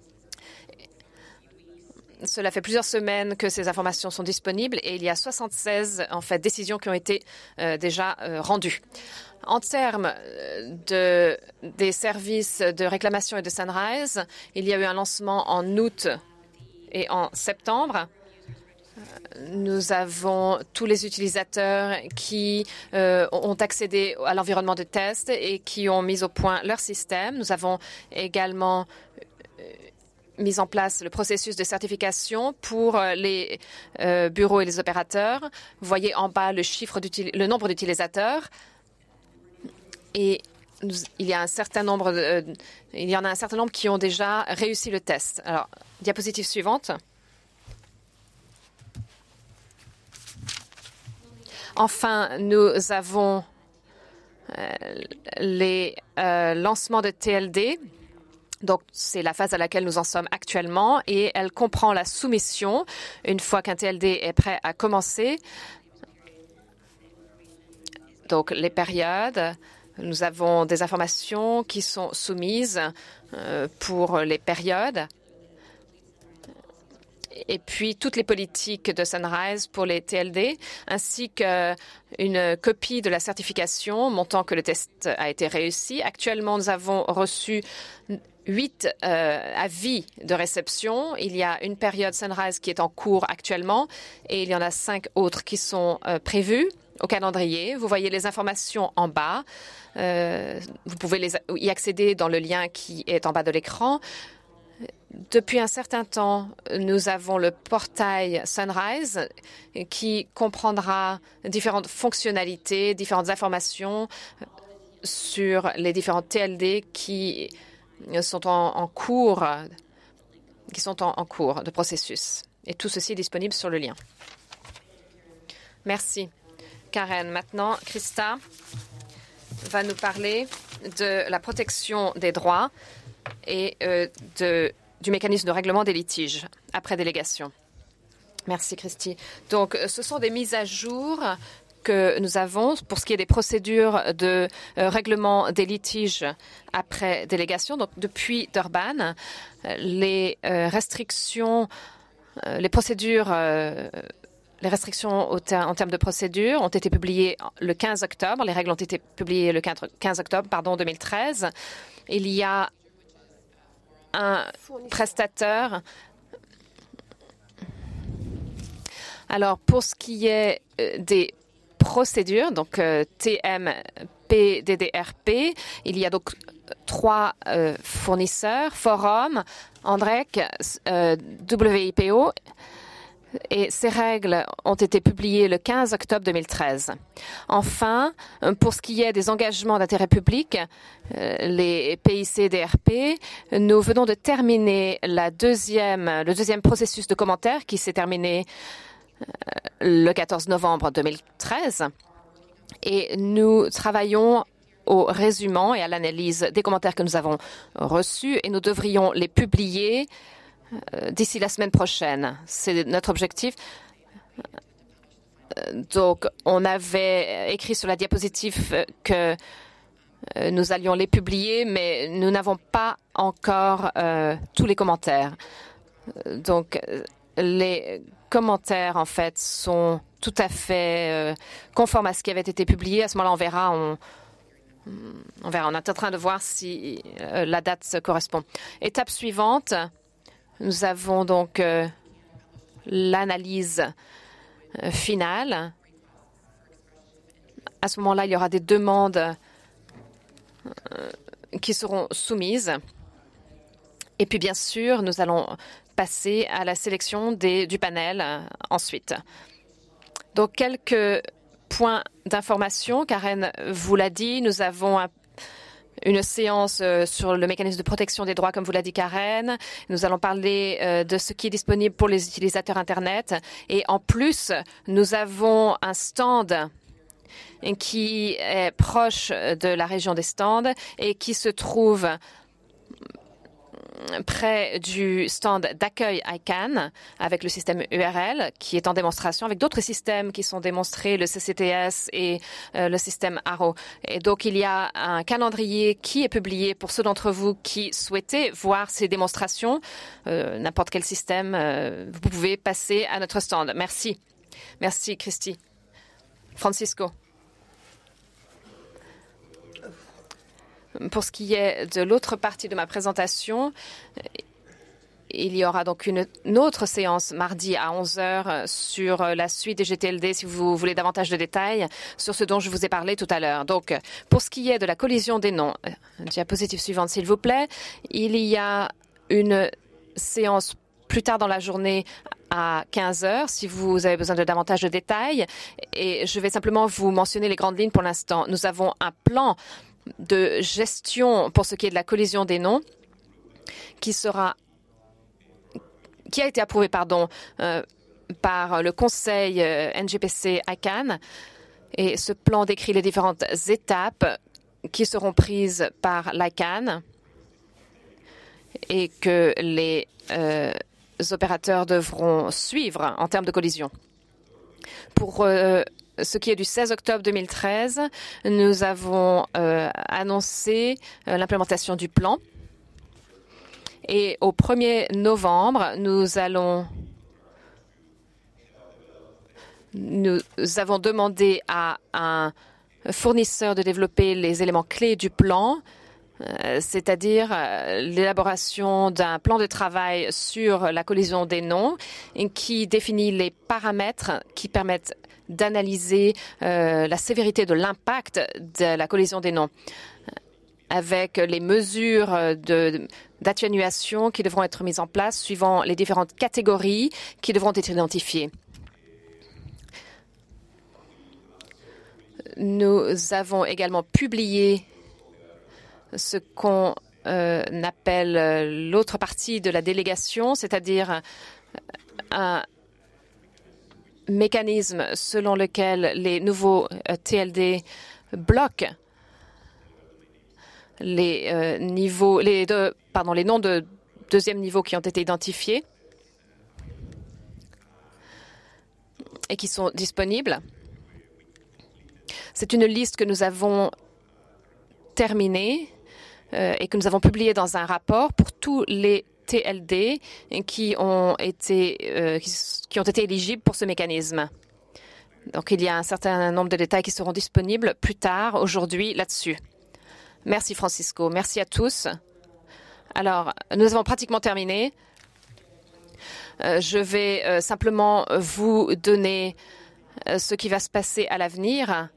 Cela fait plusieurs semaines que ces informations sont disponibles et il y a soixante-seize en fait, décisions qui ont été euh, déjà euh, rendues. En termes de, des services de réclamation et de Sunrise, il y a eu un lancement en août et en septembre. Nous avons tous les utilisateurs qui euh, ont accédé à l'environnement de test et qui ont mis au point leur système. Nous avons également euh, mis en place le processus de certification pour les euh, bureaux et les opérateurs. Vous voyez en bas le chiffre le nombre d'utilisateurs et nous, il y a un certain nombre de, euh, il y en a un certain nombre qui ont déjà réussi le test. Alors, diapositive suivante. Enfin, nous avons euh, les euh, lancements de T L D. Donc, c'est la phase à laquelle nous en sommes actuellement et elle comprend la soumission une fois qu'un T L D est prêt à commencer. Donc, les périodes, nous avons des informations qui sont soumises euh, pour les périodes. Et puis toutes les politiques de Sunrise pour les T L D, ainsi qu'une copie de la certification montrant que le test a été réussi. Actuellement, nous avons reçu huit euh, avis de réception. Il y a une période Sunrise qui est en cours actuellement et il y en a cinq autres qui sont euh, prévues au calendrier. Vous voyez les informations en bas. Euh, vous pouvez les, y accéder dans le lien qui est en bas de l'écran. Depuis un certain temps, nous avons le portail Sunrise qui comprendra différentes fonctionnalités, différentes informations sur les différents T L D qui sont en, en cours, qui sont en, en cours de processus. Et tout ceci est disponible sur le lien. Merci, Karen. Maintenant, Christa va nous parler de la protection des droits et euh, de du mécanisme de règlement des litiges après délégation. Merci, Christy. Donc, ce sont des mises à jour que nous avons pour ce qui est des procédures de euh, règlement des litiges après délégation. Donc, depuis Durban, les euh, restrictions, euh, les procédures, euh, les restrictions au ter en termes de procédure ont été publiées le quinze octobre. Les règles ont été publiées le quinze octobre, pardon, deux mille treize. Il y a un prestataire. Alors, pour ce qui est des procédures, donc euh, T M P D D R P, il y a donc trois euh, fournisseurs, Forum, Andrec, euh, W I P O, et ces règles ont été publiées le quinze octobre deux mille treize. Enfin, pour ce qui est des engagements d'intérêt public, euh, les P I C D R P, nous venons de terminer la deuxième, le deuxième processus de commentaires qui s'est terminé euh, le quatorze novembre deux mille treize. Et nous travaillons au résumant et à l'analyse des commentaires que nous avons reçus et nous devrions les publier euh, d'ici la semaine prochaine. C'est notre objectif. Donc, on avait écrit sur la diapositive que euh, nous allions les publier, mais nous n'avons pas encore euh, tous les commentaires. Donc, les commentaires, en fait, sont tout à fait euh, conformes à ce qui avait été publié. À ce moment-là, on verra. On, on verra. On est en train de voir si euh, la date se correspond. Étape suivante, nous avons donc euh, l'analyse euh, finale. À ce moment-là, il y aura des demandes euh, qui seront soumises. Et puis, bien sûr, nous allons passer à la sélection des, du panel euh, ensuite. Donc, quelques points d'information. Karen vous l'a dit, nous avons un, une séance euh, sur le mécanisme de protection des droits, comme vous l'a dit Karen. Nous allons parler euh, de ce qui est disponible pour les utilisateurs Internet. Et en plus, nous avons un stand qui est proche de la région des stands et qui se trouve près du stand d'accueil I C A N avec le système U R L qui est en démonstration avec d'autres systèmes qui sont démontrés, le C C T S et euh, le système Arrow. Et donc, il y a un calendrier qui est publié pour ceux d'entre vous qui souhaitez voir ces démonstrations. Euh, n'importe quel système, euh, vous pouvez passer à notre stand. Merci. Merci, Christy. Francisco. Pour ce qui est de l'autre partie de ma présentation, il y aura donc une, une autre séance mardi à onze heures sur la suite des G T L D si vous voulez davantage de détails sur ce dont je vous ai parlé tout à l'heure. Donc, pour ce qui est de la collision des noms, diapositive suivante s'il vous plaît, il y a une séance plus tard dans la journée à quinze heures si vous avez besoin de davantage de détails. Et je vais simplement vous mentionner les grandes lignes pour l'instant. Nous avons un plan de gestion pour ce qui est de la collision des noms qui sera qui a été approuvé pardon euh, par le conseil euh, N G P C I C A N et ce plan décrit les différentes étapes qui seront prises par l'I C A N et que les euh, opérateurs devront suivre en termes de collision. Pour euh, ce qui est du seize octobre deux mille treize, nous avons euh, annoncé euh, l'implémentation du plan. Et au premier novembre, nous allons nous avons demandé à un fournisseur de développer les éléments clés du plan, euh, c'est-à-dire euh, l'élaboration d'un plan de travail sur la collision des noms et qui définit les paramètres qui permettent d'analyser euh, la sévérité de l'impact de la collision des noms avec les mesures de, d'atténuation qui devront être mises en place suivant les différentes catégories qui devront être identifiées. Nous avons également publié ce qu'on euh, appelle l'autre partie de la délégation, c'est-à-dire un mécanisme selon lequel les nouveaux T L D bloquent les euh, niveaux, les deux, pardon, les noms de deuxième niveau qui ont été identifiés et qui sont disponibles. C'est une liste que nous avons terminée euh, et que nous avons publiée dans un rapport pour tous les T L D qui ont été, euh, qui, qui ont été éligibles pour ce mécanisme. Donc, il y a un certain nombre de détails qui seront disponibles plus tard aujourd'hui là-dessus. Merci, Francisco. Merci à tous. Alors, nous avons pratiquement terminé. Euh, je vais euh, simplement vous donner euh, ce qui va se passer à l'avenir.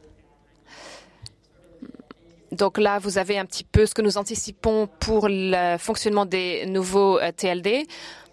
Donc là, vous avez un petit peu ce que nous anticipons pour le fonctionnement des nouveaux euh, T L D.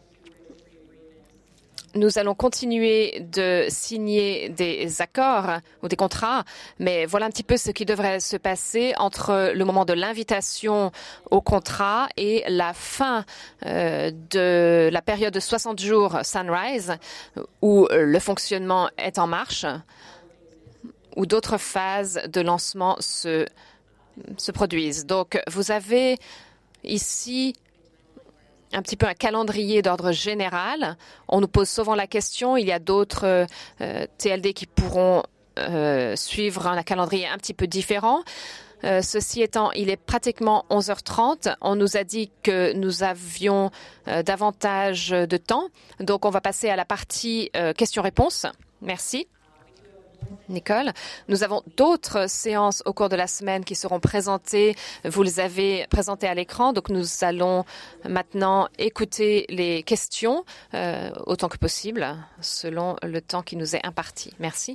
Nous allons continuer de signer des accords ou des contrats, mais voilà un petit peu ce qui devrait se passer entre le moment de l'invitation au contrat et la fin euh, de la période de soixante jours Sunrise, où le fonctionnement est en marche, où d'autres phases de lancement se se produisent. Donc, vous avez ici un petit peu un calendrier d'ordre général. On nous pose souvent la question, il y a d'autres euh, T L D qui pourront euh, suivre un calendrier un petit peu différent. Euh, ceci étant, il est pratiquement onze heures trente. On nous a dit que nous avions euh, davantage de temps. Donc, on va passer à la partie euh, questions-réponses. Merci. Nicole, nous avons d'autres séances au cours de la semaine qui seront présentées. Vous les avez présentées à l'écran. Donc, nous allons maintenant écouter les questions euh, autant que possible selon le temps qui nous est imparti. Merci.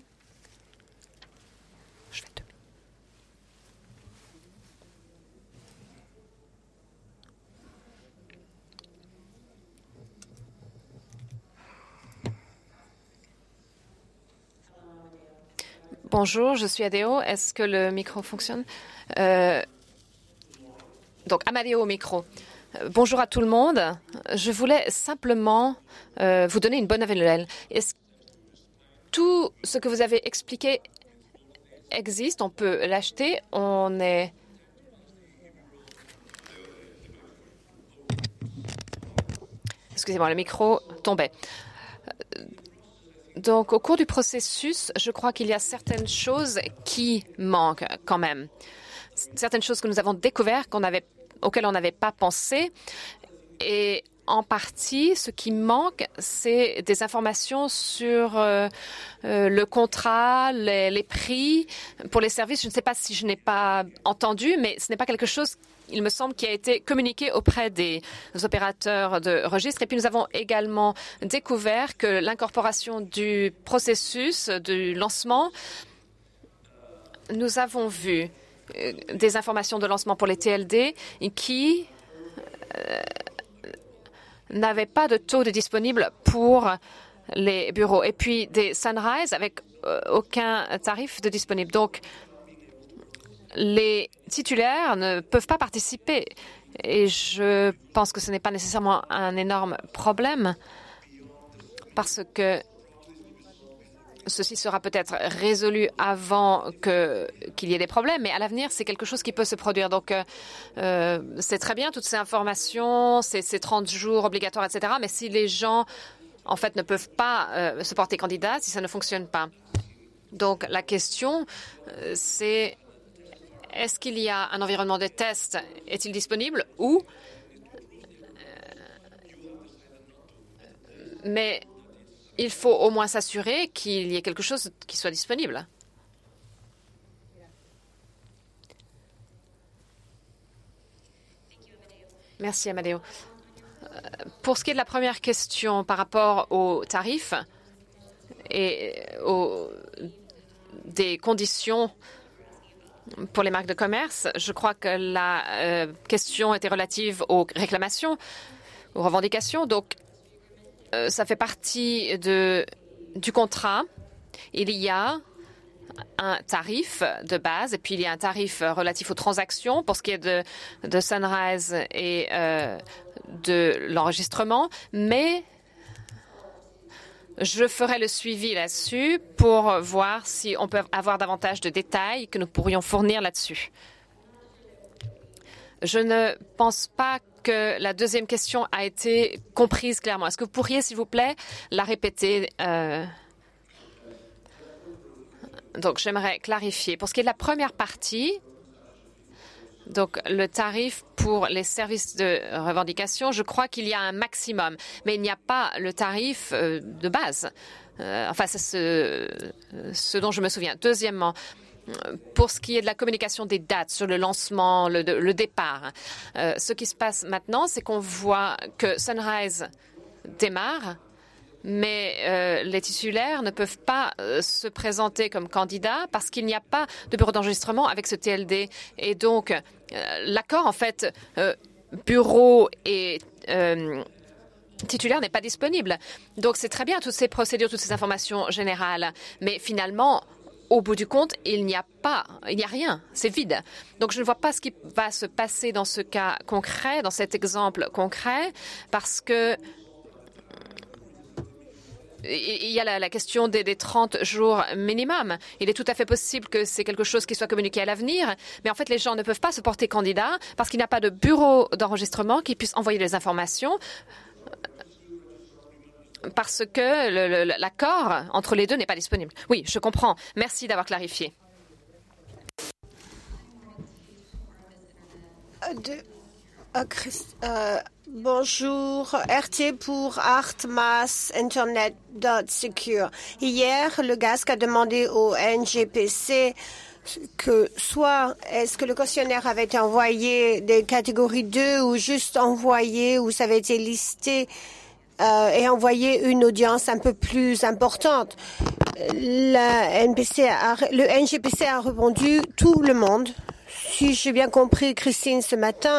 Je vais te... Bonjour, je suis Adéo. Est-ce que le micro fonctionne? euh, Donc, Amadéo au micro. Euh, bonjour à tout le monde. Je voulais simplement euh, vous donner une bonne nouvelle. Est-ce tout ce que vous avez expliqué existe? On peut l'acheter. On est... Excusez-moi, le micro tombait. Donc, au cours du processus, je crois qu'il y a certaines choses qui manquent quand même. Certaines choses que nous avons découvertes, qu'on avait, auxquelles on n'avait pas pensé. Et en partie, ce qui manque, c'est des informations sur euh, euh, le contrat, les, les prix pour les services. Je ne sais pas si je n'ai pas entendu, mais ce n'est pas quelque chose, il me semble, qui a été communiqué auprès des opérateurs de registre. Et puis, nous avons également découvert que l'incorporation du processus du lancement, nous avons vu euh, des informations de lancement pour les T L D qui euh, n'avaient pas de taux de disponible pour les bureaux. Et puis, des Sunrise avec euh, aucun tarif de disponible. Donc, les titulaires ne peuvent pas participer et je pense que ce n'est pas nécessairement un énorme problème parce que ceci sera peut-être résolu avant que, qu'il y ait des problèmes, mais à l'avenir, c'est quelque chose qui peut se produire. Donc, euh, c'est très bien, toutes ces informations, ces, ces trente jours obligatoires, et cetera. Mais si les gens, en fait, ne peuvent pas euh, se porter candidat, si ça ne fonctionne pas. Donc, la question, euh, c'est... Est-ce qu'il y a un environnement de test? Est-il disponible? Ou mais il faut au moins s'assurer qu'il y ait quelque chose qui soit disponible. Merci, Amadeo. Pour ce qui est de la première question par rapport aux tarifs et aux des conditions pour les marques de commerce, je crois que la euh, question était relative aux réclamations, aux revendications. Donc, euh, ça fait partie de, du contrat. Il y a un tarif de base et puis il y a un tarif relatif aux transactions pour ce qui est de, de Sunrise et euh, de l'enregistrement. Mais je ferai le suivi là-dessus pour voir si on peut avoir davantage de détails que nous pourrions fournir là-dessus. Je ne pense pas que la deuxième question a été comprise clairement. Est-ce que vous pourriez, s'il vous plaît, la répéter? euh... Donc, j'aimerais clarifier. Pour ce qui est de la première partie, donc le tarif pour les services de revendication, je crois qu'il y a un maximum, mais il n'y a pas le tarif euh, de base. Euh, enfin, c'est ce, ce dont je me souviens. Deuxièmement, pour ce qui est de la communication des dates sur le lancement, le, le départ, euh, ce qui se passe maintenant, c'est qu'on voit que Sunrise démarre, mais euh, les titulaires ne peuvent pas euh, se présenter comme candidats parce qu'il n'y a pas de bureau d'enregistrement avec ce T L D. Et donc, euh, l'accord, en fait, euh, bureau et euh, titulaire n'est pas disponible. Donc, c'est très bien, toutes ces procédures, toutes ces informations générales. Mais finalement, au bout du compte, il n'y a pas, il n'y a rien, c'est vide. Donc, je ne vois pas ce qui va se passer dans ce cas concret, dans cet exemple concret, parce que il y a la, la question des, des trente jours minimum. Il est tout à fait possible que c'est quelque chose qui soit communiqué à l'avenir, mais en fait, les gens ne peuvent pas se porter candidat parce qu'il n'y a pas de bureau d'enregistrement qui puisse envoyer les informations parce que l'accord entre les deux n'est pas disponible. Oui, je comprends. Merci d'avoir clarifié. De, euh, Christ, euh, bonjour, R T pour Art Mass Internet Secure. Hier, le G A S C a demandé au N G P C que soit est-ce que le questionnaire avait été envoyé des catégories deux ou juste envoyé ou ça avait été listé euh, et envoyé une audience un peu plus importante. La N P C a, le N G P C a répondu tout le monde. Si j'ai bien compris, Christine, ce matin,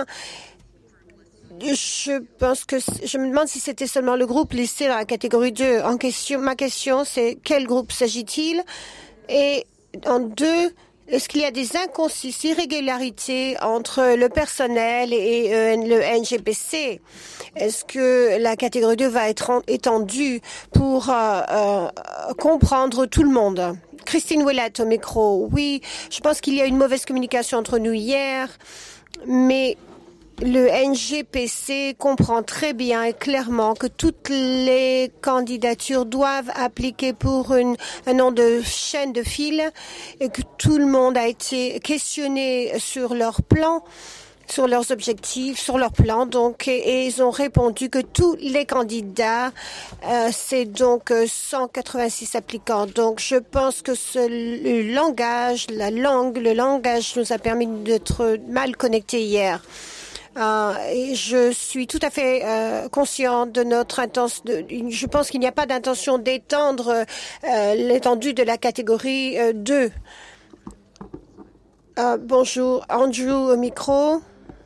je pense que je me demande si c'était seulement le groupe listé dans la catégorie deux. En question, ma question, c'est quel groupe s'agit-il? Et en deux, est-ce qu'il y a des inconsistances, irrégularités entre le personnel et euh, le N G P C? Est-ce que la catégorie deux va être étendue pour euh, euh, comprendre tout le monde? Christine Ouellette au micro. Oui, je pense qu'il y a une mauvaise communication entre nous hier, mais le N G P C comprend très bien et clairement que toutes les candidatures doivent appliquer pour une, un nom de chaîne de fil et que tout le monde a été questionné sur leur plan, sur leurs objectifs, sur leur plan. Donc, et, et ils ont répondu que tous les candidats, euh, c'est donc cent quatre-vingt-six applicants. Donc, je pense que ce, le langage, la langue, le langage nous a permis d'être mal connectés hier. Euh, et je suis tout à fait euh, consciente de notre intention. De, je pense qu'il n'y a pas d'intention d'étendre euh, l'étendue de la catégorie euh, deux. Euh, bonjour, Andrew au micro.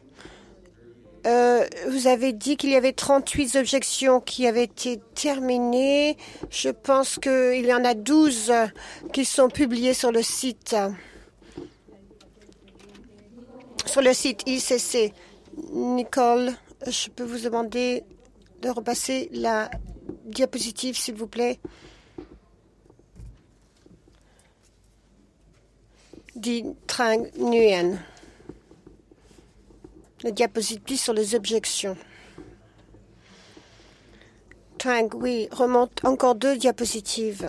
Euh, vous avez dit qu'il y avait trente-huit objections qui avaient été terminées. Je pense qu'il y en a douze qui sont publiées sur le site, sur le site I C C. Nicole, je peux vous demander de repasser la diapositive, s'il vous plaît. Dit Trang Nguyen. La diapositive sur les objections. Trang, oui, remonte encore deux diapositives.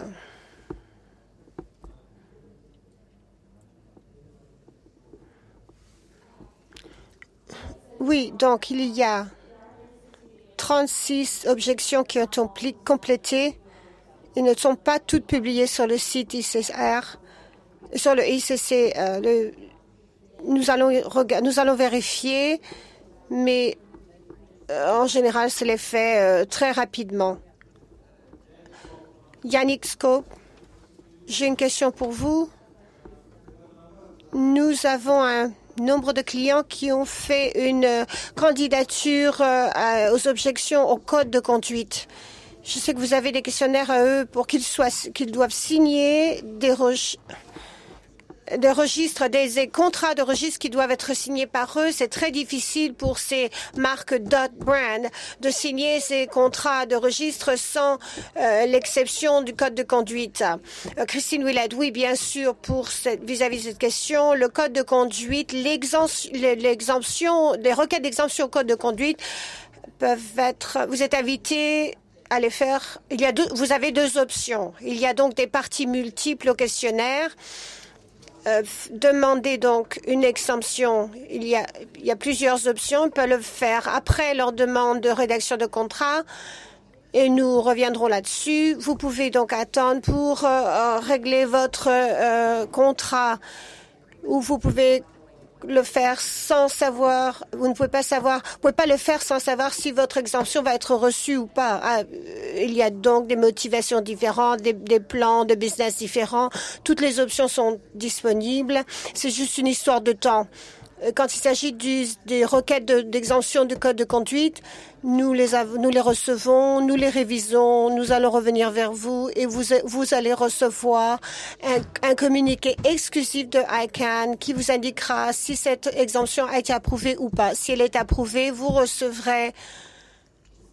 Oui, donc il y a trente-six objections qui ont été complétées et ne sont pas toutes publiées sur le site I C C R, sur le I C C. Euh, le, nous allons nous allons vérifier, mais euh, en général, c'est les fait euh, très rapidement. Yannick Scope, j'ai une question pour vous. Nous avons un nombre de clients qui ont fait une candidature euh, aux objections au code de conduite. Je sais que vous avez des questionnaires à eux pour qu'ils soient, qu'ils doivent signer des, re- des registres, des, des contrats de registre qui doivent être signés par eux. C'est très difficile pour ces marques dot brand de signer ces contrats de registre sans euh, l'exception du code de conduite. Euh, Christine Ouellette, oui, bien sûr, pour cette, vis-à-vis de cette question, le code de conduite, l'exemption, les requêtes d'exemption au code de conduite peuvent être, vous êtes invité à les faire. Il y a deux, vous avez deux options. Il y a donc des parties multiples au questionnaire. Euh, demander donc une exemption. Il y a, il y a plusieurs options. Ils peuvent le faire après leur demande de rédaction de contrat et nous reviendrons là-dessus. Vous pouvez donc attendre pour euh, régler votre euh, contrat ou vous pouvez le faire sans savoir, vous ne pouvez pas savoir, vous pouvez pas le faire sans savoir si votre exemption va être reçue ou pas. Ah, il y a donc des motivations différentes, des, des plans de business différents. Toutes les options sont disponibles. C'est juste une histoire de temps. Quand il s'agit du, des requêtes de, d'exemption du code de conduite, nous les, av- nous les recevons, nous les révisons, nous allons revenir vers vous et vous, vous allez recevoir un, un communiqué exclusif de I C A N qui vous indiquera si cette exemption a été approuvée ou pas. Si elle est approuvée, vous recevrez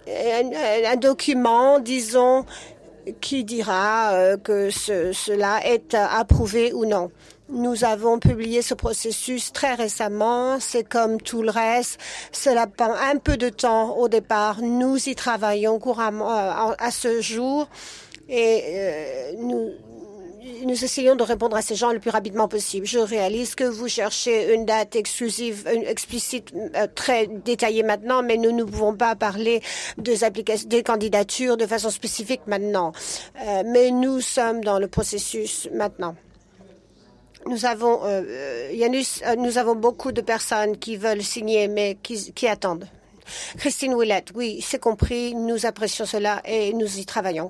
un, un document, disons, qui dira euh, que ce, cela est approuvé ou non. Nous avons publié ce processus très récemment. C'est comme tout le reste. Cela prend un peu de temps au départ. Nous y travaillons couramment euh, à ce jour et euh, nous, nous essayons de répondre à ces gens le plus rapidement possible. Je réalise que vous cherchez une date exclusive, une explicite, euh, très détaillée maintenant, mais nous ne pouvons pas parler des applications, des candidatures de façon spécifique maintenant. Euh, mais nous sommes dans le processus maintenant. Nous avons, euh, Yannis, euh, nous avons beaucoup de personnes qui veulent signer, mais qui, qui attendent. Christine Willett, oui, c'est compris. Nous apprécions cela et nous y travaillons.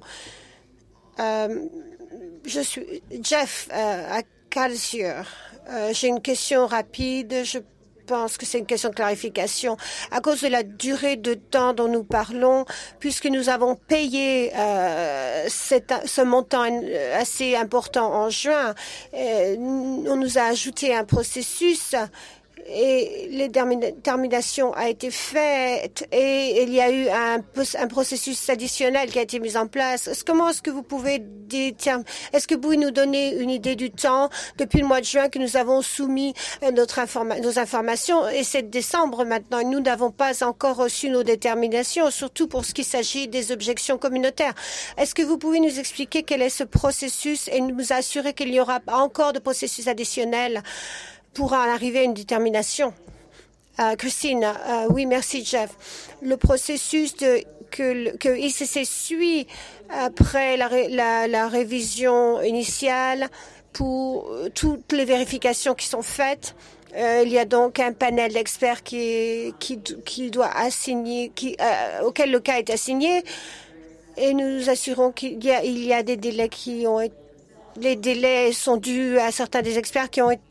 Euh, je suis Jeff euh, à Calcier. Euh, J'ai une question rapide. Je pense que c'est une question de clarification. À cause de la durée de temps dont nous parlons, puisque nous avons payé euh, cet, ce montant assez important en juin, euh, on nous a ajouté un processus et la détermination a été faite et il y a eu un, un processus additionnel qui a été mis en place. Est-ce, comment est-ce que vous pouvez déterminer, est-ce que vous pouvez nous donner une idée du temps depuis le mois de juin que nous avons soumis notre informa nos informations et c'est décembre maintenant et nous n'avons pas encore reçu nos déterminations, surtout pour ce qui s'agit des objections communautaires. Est-ce que vous pouvez nous expliquer quel est ce processus et nous assurer qu'il y aura encore de processus additionnels pour en arriver à une détermination? Euh, Christine, euh, oui, merci Jeff. Le processus de, que, que I C C suit après la, la, la révision initiale pour toutes les vérifications qui sont faites, euh, il y a donc un panel d'experts qui, qui, qui doit assigner, qui, euh, auquel le cas est assigné et nous nous assurons qu'il y a, il y a des délais qui ont été, les délais sont dus à certains des experts qui ont été.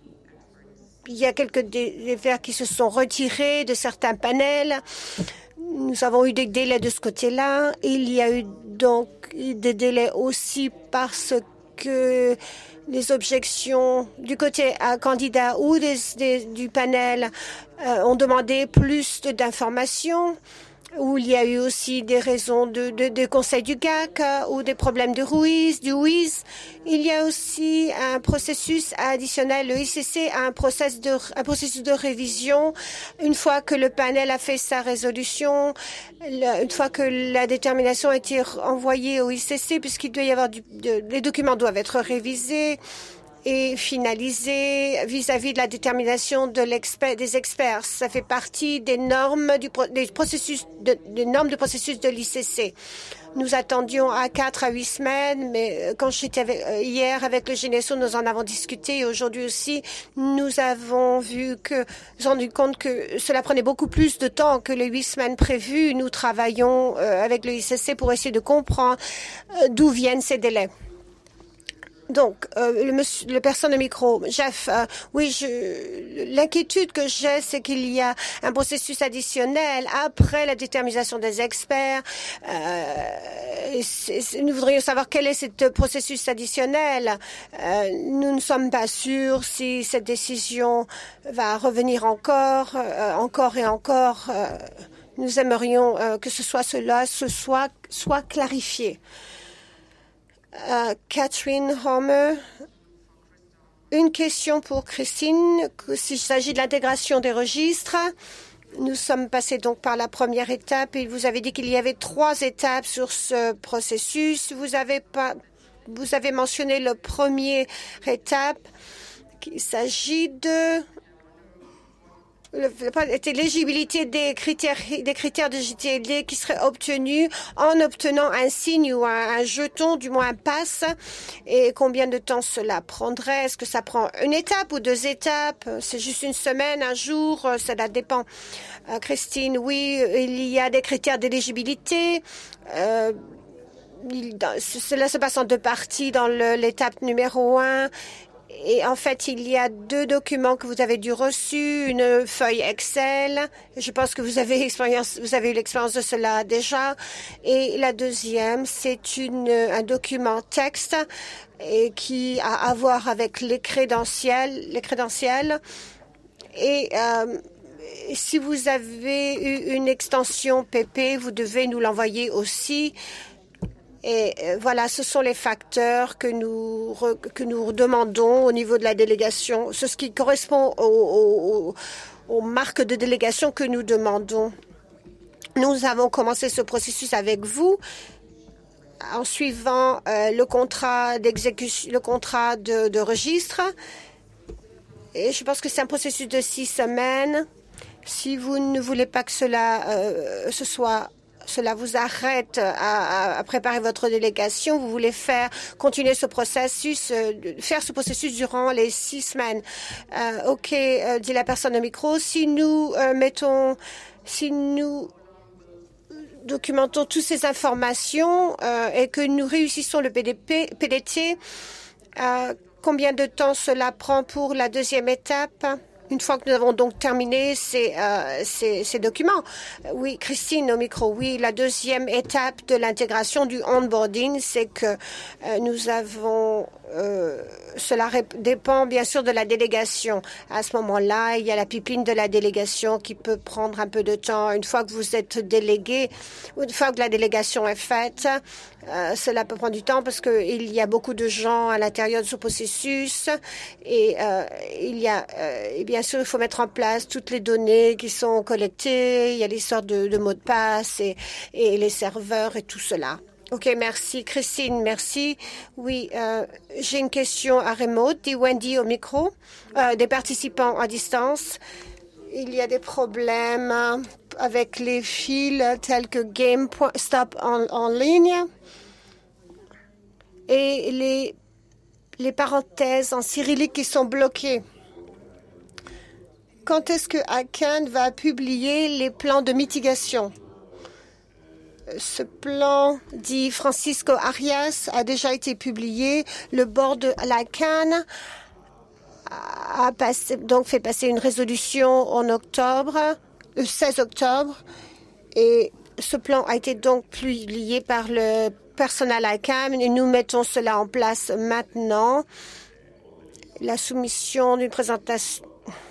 Il y a quelques affaires qui se sont retirés de certains panels. Nous avons eu des délais de ce côté-là. Il y a eu donc des délais aussi parce que les objections du côté à candidat ou des, des, du panel euh, ont demandé plus d'informations. Où il y a eu aussi des raisons de, de, de conseil du G A C euh, ou des problèmes de Ruiz, du Ruiz. Il y a aussi un processus additionnel. Le I C C a un, process de, un processus de révision. Une fois que le panel a fait sa résolution, le, une fois que la détermination a été envoyée au I C C, puisqu'il doit y avoir du, de, les documents doivent être révisés et finalisé vis-à-vis de la détermination de l'expert, des experts. Ça fait partie des normes du des processus de, des normes du processus de l'I C C. Nous attendions à quatre à huit semaines, mais quand j'étais avec, euh, hier avec le G N S O, nous en avons discuté et aujourd'hui aussi, nous avons vu que, nous avons rendu compte que cela prenait beaucoup plus de temps que les huit semaines prévues. Nous travaillons euh, avec le I C C pour essayer de comprendre euh, d'où viennent ces délais. Donc, euh, le, monsieur, le personne au micro, Jeff, euh, oui, l'inquiétude que j'ai, c'est qu'il y a un processus additionnel après la détermination des experts. Euh, c est, c est, nous voudrions savoir quel est ce processus additionnel. Euh, nous ne sommes pas sûrs si cette décision va revenir encore, euh, encore et encore. Euh, nous aimerions euh, que ce soit cela, ce soit, soit clarifié. Uh, Catherine Homer, une question pour Christine, s'il s'agit de l'intégration des registres. Nous sommes passés donc par la première étape et vous avez dit qu'il y avait trois étapes sur ce processus. Vous avez pas, vous avez mentionné la première étape, qu'il s'agit de l'éligibilité des critères, des critères de G T L D qui seraient obtenus en obtenant un signe ou un, un jeton, du moins un pass. Et combien de temps cela prendrait? Est-ce que ça prend une étape ou deux étapes? C'est juste une semaine, un jour? Cela dépend. Euh, Christine, oui, il y a des critères d'éligibilité. Euh, il, dans, cela se passe en deux parties dans l'étape numéro un. Et en fait, il y a deux documents que vous avez dû reçu, une feuille Excel. Je pense que vous avez expérience, vous avez eu l'expérience de cela déjà. Et la deuxième, c'est une un document texte et qui a à voir avec les crédentiels, les crédentiels. Et euh, si vous avez eu une extension P P, vous devez nous l'envoyer aussi. Et voilà, ce sont les facteurs que nous, que nous demandons au niveau de la délégation. C'est ce qui correspond aux, aux, aux marques de délégation que nous demandons. Nous avons commencé ce processus avec vous en suivant euh, le contrat d'exécution, le contrat de, de registre. Et je pense que c'est un processus de six semaines. Si vous ne voulez pas que cela euh, ce soit cela vous arrête à, à préparer votre délégation, vous voulez faire continuer ce processus, euh, faire ce processus durant les six semaines. Euh, ok, euh, dit la personne au micro. Si nous euh, mettons, si nous documentons toutes ces informations euh, et que nous réussissons le P D P, P D T, euh, combien de temps cela prend pour la deuxième étape? Une fois que nous avons donc terminé ces, euh, ces, ces documents. Oui, Christine au micro. Oui, la deuxième étape de l'intégration du onboarding, c'est que euh, nous avons... Euh, cela dépend bien sûr de la délégation. À ce moment-là, il y a la pipeline de la délégation qui peut prendre un peu de temps. Une fois que vous êtes délégué, une fois que la délégation est faite, euh, cela peut prendre du temps parce qu'il y a beaucoup de gens à l'intérieur de ce processus et euh, il y a, euh, et bien sûr, il faut mettre en place toutes les données qui sont collectées. Il y a l'histoire de, de mots de passe et, et les serveurs et tout cela. OK, merci. Christine, merci. Oui, euh, j'ai une question à remote, dit Wendy au micro, euh, des participants à distance. Il y a des problèmes avec les fils tels que GameStop en, en ligne et les, les parenthèses en cyrillique qui sont bloquées. Quand est-ce que Akan va publier les plans de mitigation? Ce plan, dit Francisco Arias, a déjà été publié. Le board de l'Akan a passé, donc fait passer une résolution en octobre, le seize octobre, et ce plan a été donc publié par le personnel Akan et nous mettons cela en place maintenant. La soumission d'une présentation,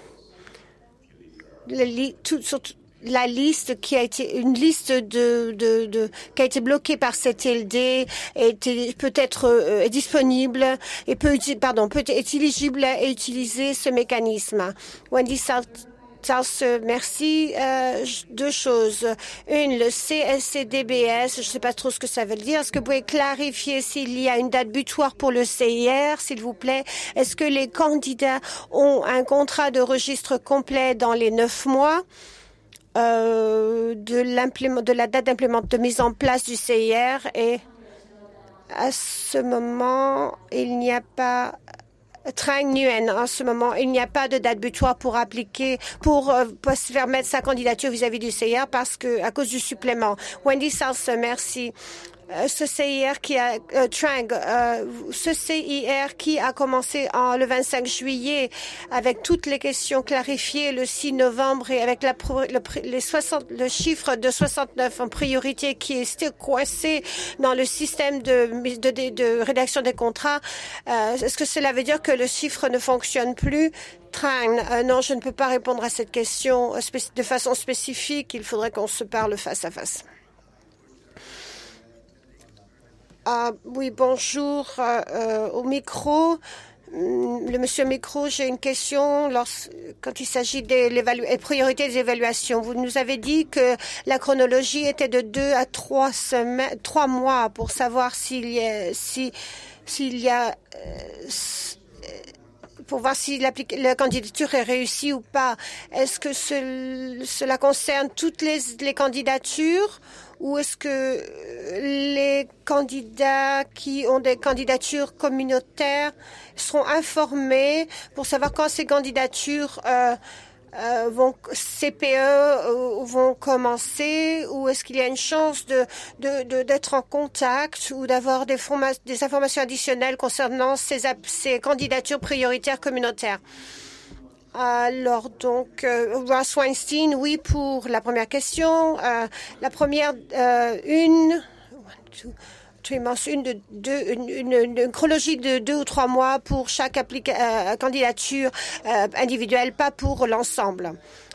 le, tout, surtout, la liste qui a été une liste de, de, de qui a été bloquée par cette L D est peut être euh, est disponible et peut pardon peut être éligible et utiliser ce mécanisme. Wendy Salt merci. Euh, deux choses. Une, le C S C D B S, je ne sais pas trop ce que ça veut dire. Est-ce que vous pouvez clarifier s'il y a une date butoir pour le C I R, s'il vous plaît? Est-ce que les candidats ont un contrat de registre complet dans les neuf mois? Euh, de, l'implément, de la date d'implément, de mise en place du C I R et à ce moment, il n'y a pas Trang Nguyen, en ce moment, il n'y a pas de date butoir pour appliquer, pour euh, faire mettre sa candidature vis-à-vis du C I R parce que, à cause du supplément. Wendy Salsa, merci. Euh, ce C I R qui a, euh, Trang, euh, ce C I R qui a commencé en, le vingt-cinq juillet avec toutes les questions clarifiées le six novembre et avec la, le, les soixante, le chiffre de soixante-neuf en priorité qui est coincé dans le système de, de, de, de rédaction des contrats. Euh, est-ce que cela veut dire que le chiffre ne fonctionne plus? Trang, euh, non, je ne peux pas répondre à cette question euh, de façon spécifique. Il faudrait qu'on se parle face à face. Ah, oui, bonjour. Euh, euh, au micro, le monsieur au micro, j'ai une question. Lors, quand il s'agit des priorités des évaluations, vous nous avez dit que la chronologie était de deux à trois semaines, trois mois pour savoir s'il y a, si, s'il y a, euh, pour voir si la candidature est réussie ou pas. Est-ce que ce, cela concerne toutes les, les candidatures? Ou est-ce que les candidats qui ont des candidatures communautaires seront informés pour savoir quand ces candidatures euh, euh, vont C P E euh, vont commencer? Ou est-ce qu'il y a une chance de, de, de, d'être en contact ou d'avoir des, des informations additionnelles concernant ces, ces candidatures prioritaires communautaires? Alors, donc, euh, Ross Weinstein, oui, pour la première question. Euh, la première, euh, une, one, two, une, de, deux, une, une, une chronologie de deux ou trois mois pour chaque applica- euh, candidature euh, individuelle, pas pour l'ensemble.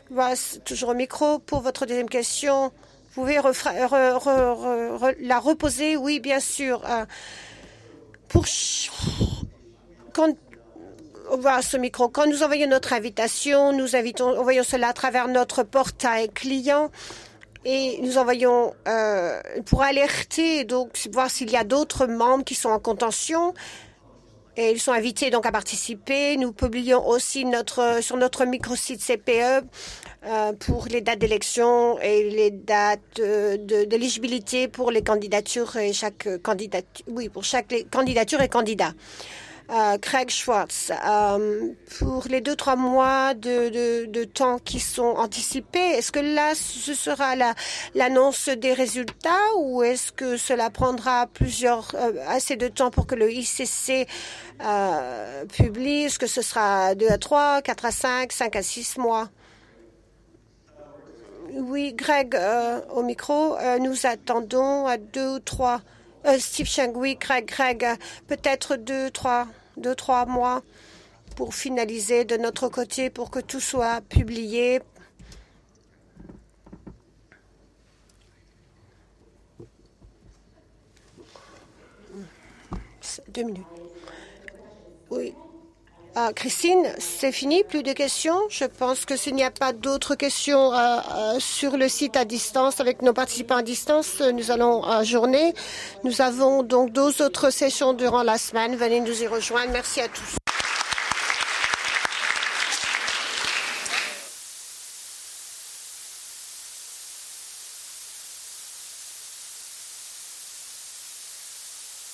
Voilà, toujours au micro. Pour votre deuxième question, vous pouvez refra- re- re- re- re- la reposer? Oui, bien sûr. Euh, pour ch- quand Voilà ce micro. Quand nous envoyons notre invitation, nous invitons, envoyons cela à travers notre portail client et nous envoyons euh, pour alerter, donc voir s'il y a d'autres membres qui sont en contention. Et ils sont invités donc à participer. Nous publions aussi notre, sur notre microsite C P E euh, pour les dates d'élection et les dates de, de, d'éligibilité pour les candidatures et chaque candidature, oui, pour chaque candidature et candidat. Euh, Craig Schwartz, euh, pour les deux, trois mois de, de, de temps qui sont anticipés, est-ce que là, ce sera la, l'annonce des résultats ou est-ce que cela prendra plusieurs, euh, assez de temps pour que le I C C euh, publie? Est-ce que ce sera deux à trois, quatre à cinq, cinq à six mois? Oui, Greg, euh, au micro, euh, nous attendons à deux ou trois. Euh, Steve Chang, oui, Greg, Greg, euh, peut-être deux, trois, deux, trois mois pour finaliser de notre côté pour que tout soit publié. Deux minutes. Oui. Ah, Christine, c'est fini, plus de questions. Je pense que s'il n'y a pas d'autres questions euh, euh, sur le site à distance, avec nos participants à distance, nous allons ajourner. Nous avons donc deux autres sessions durant la semaine. Venez nous y rejoindre. Merci à tous.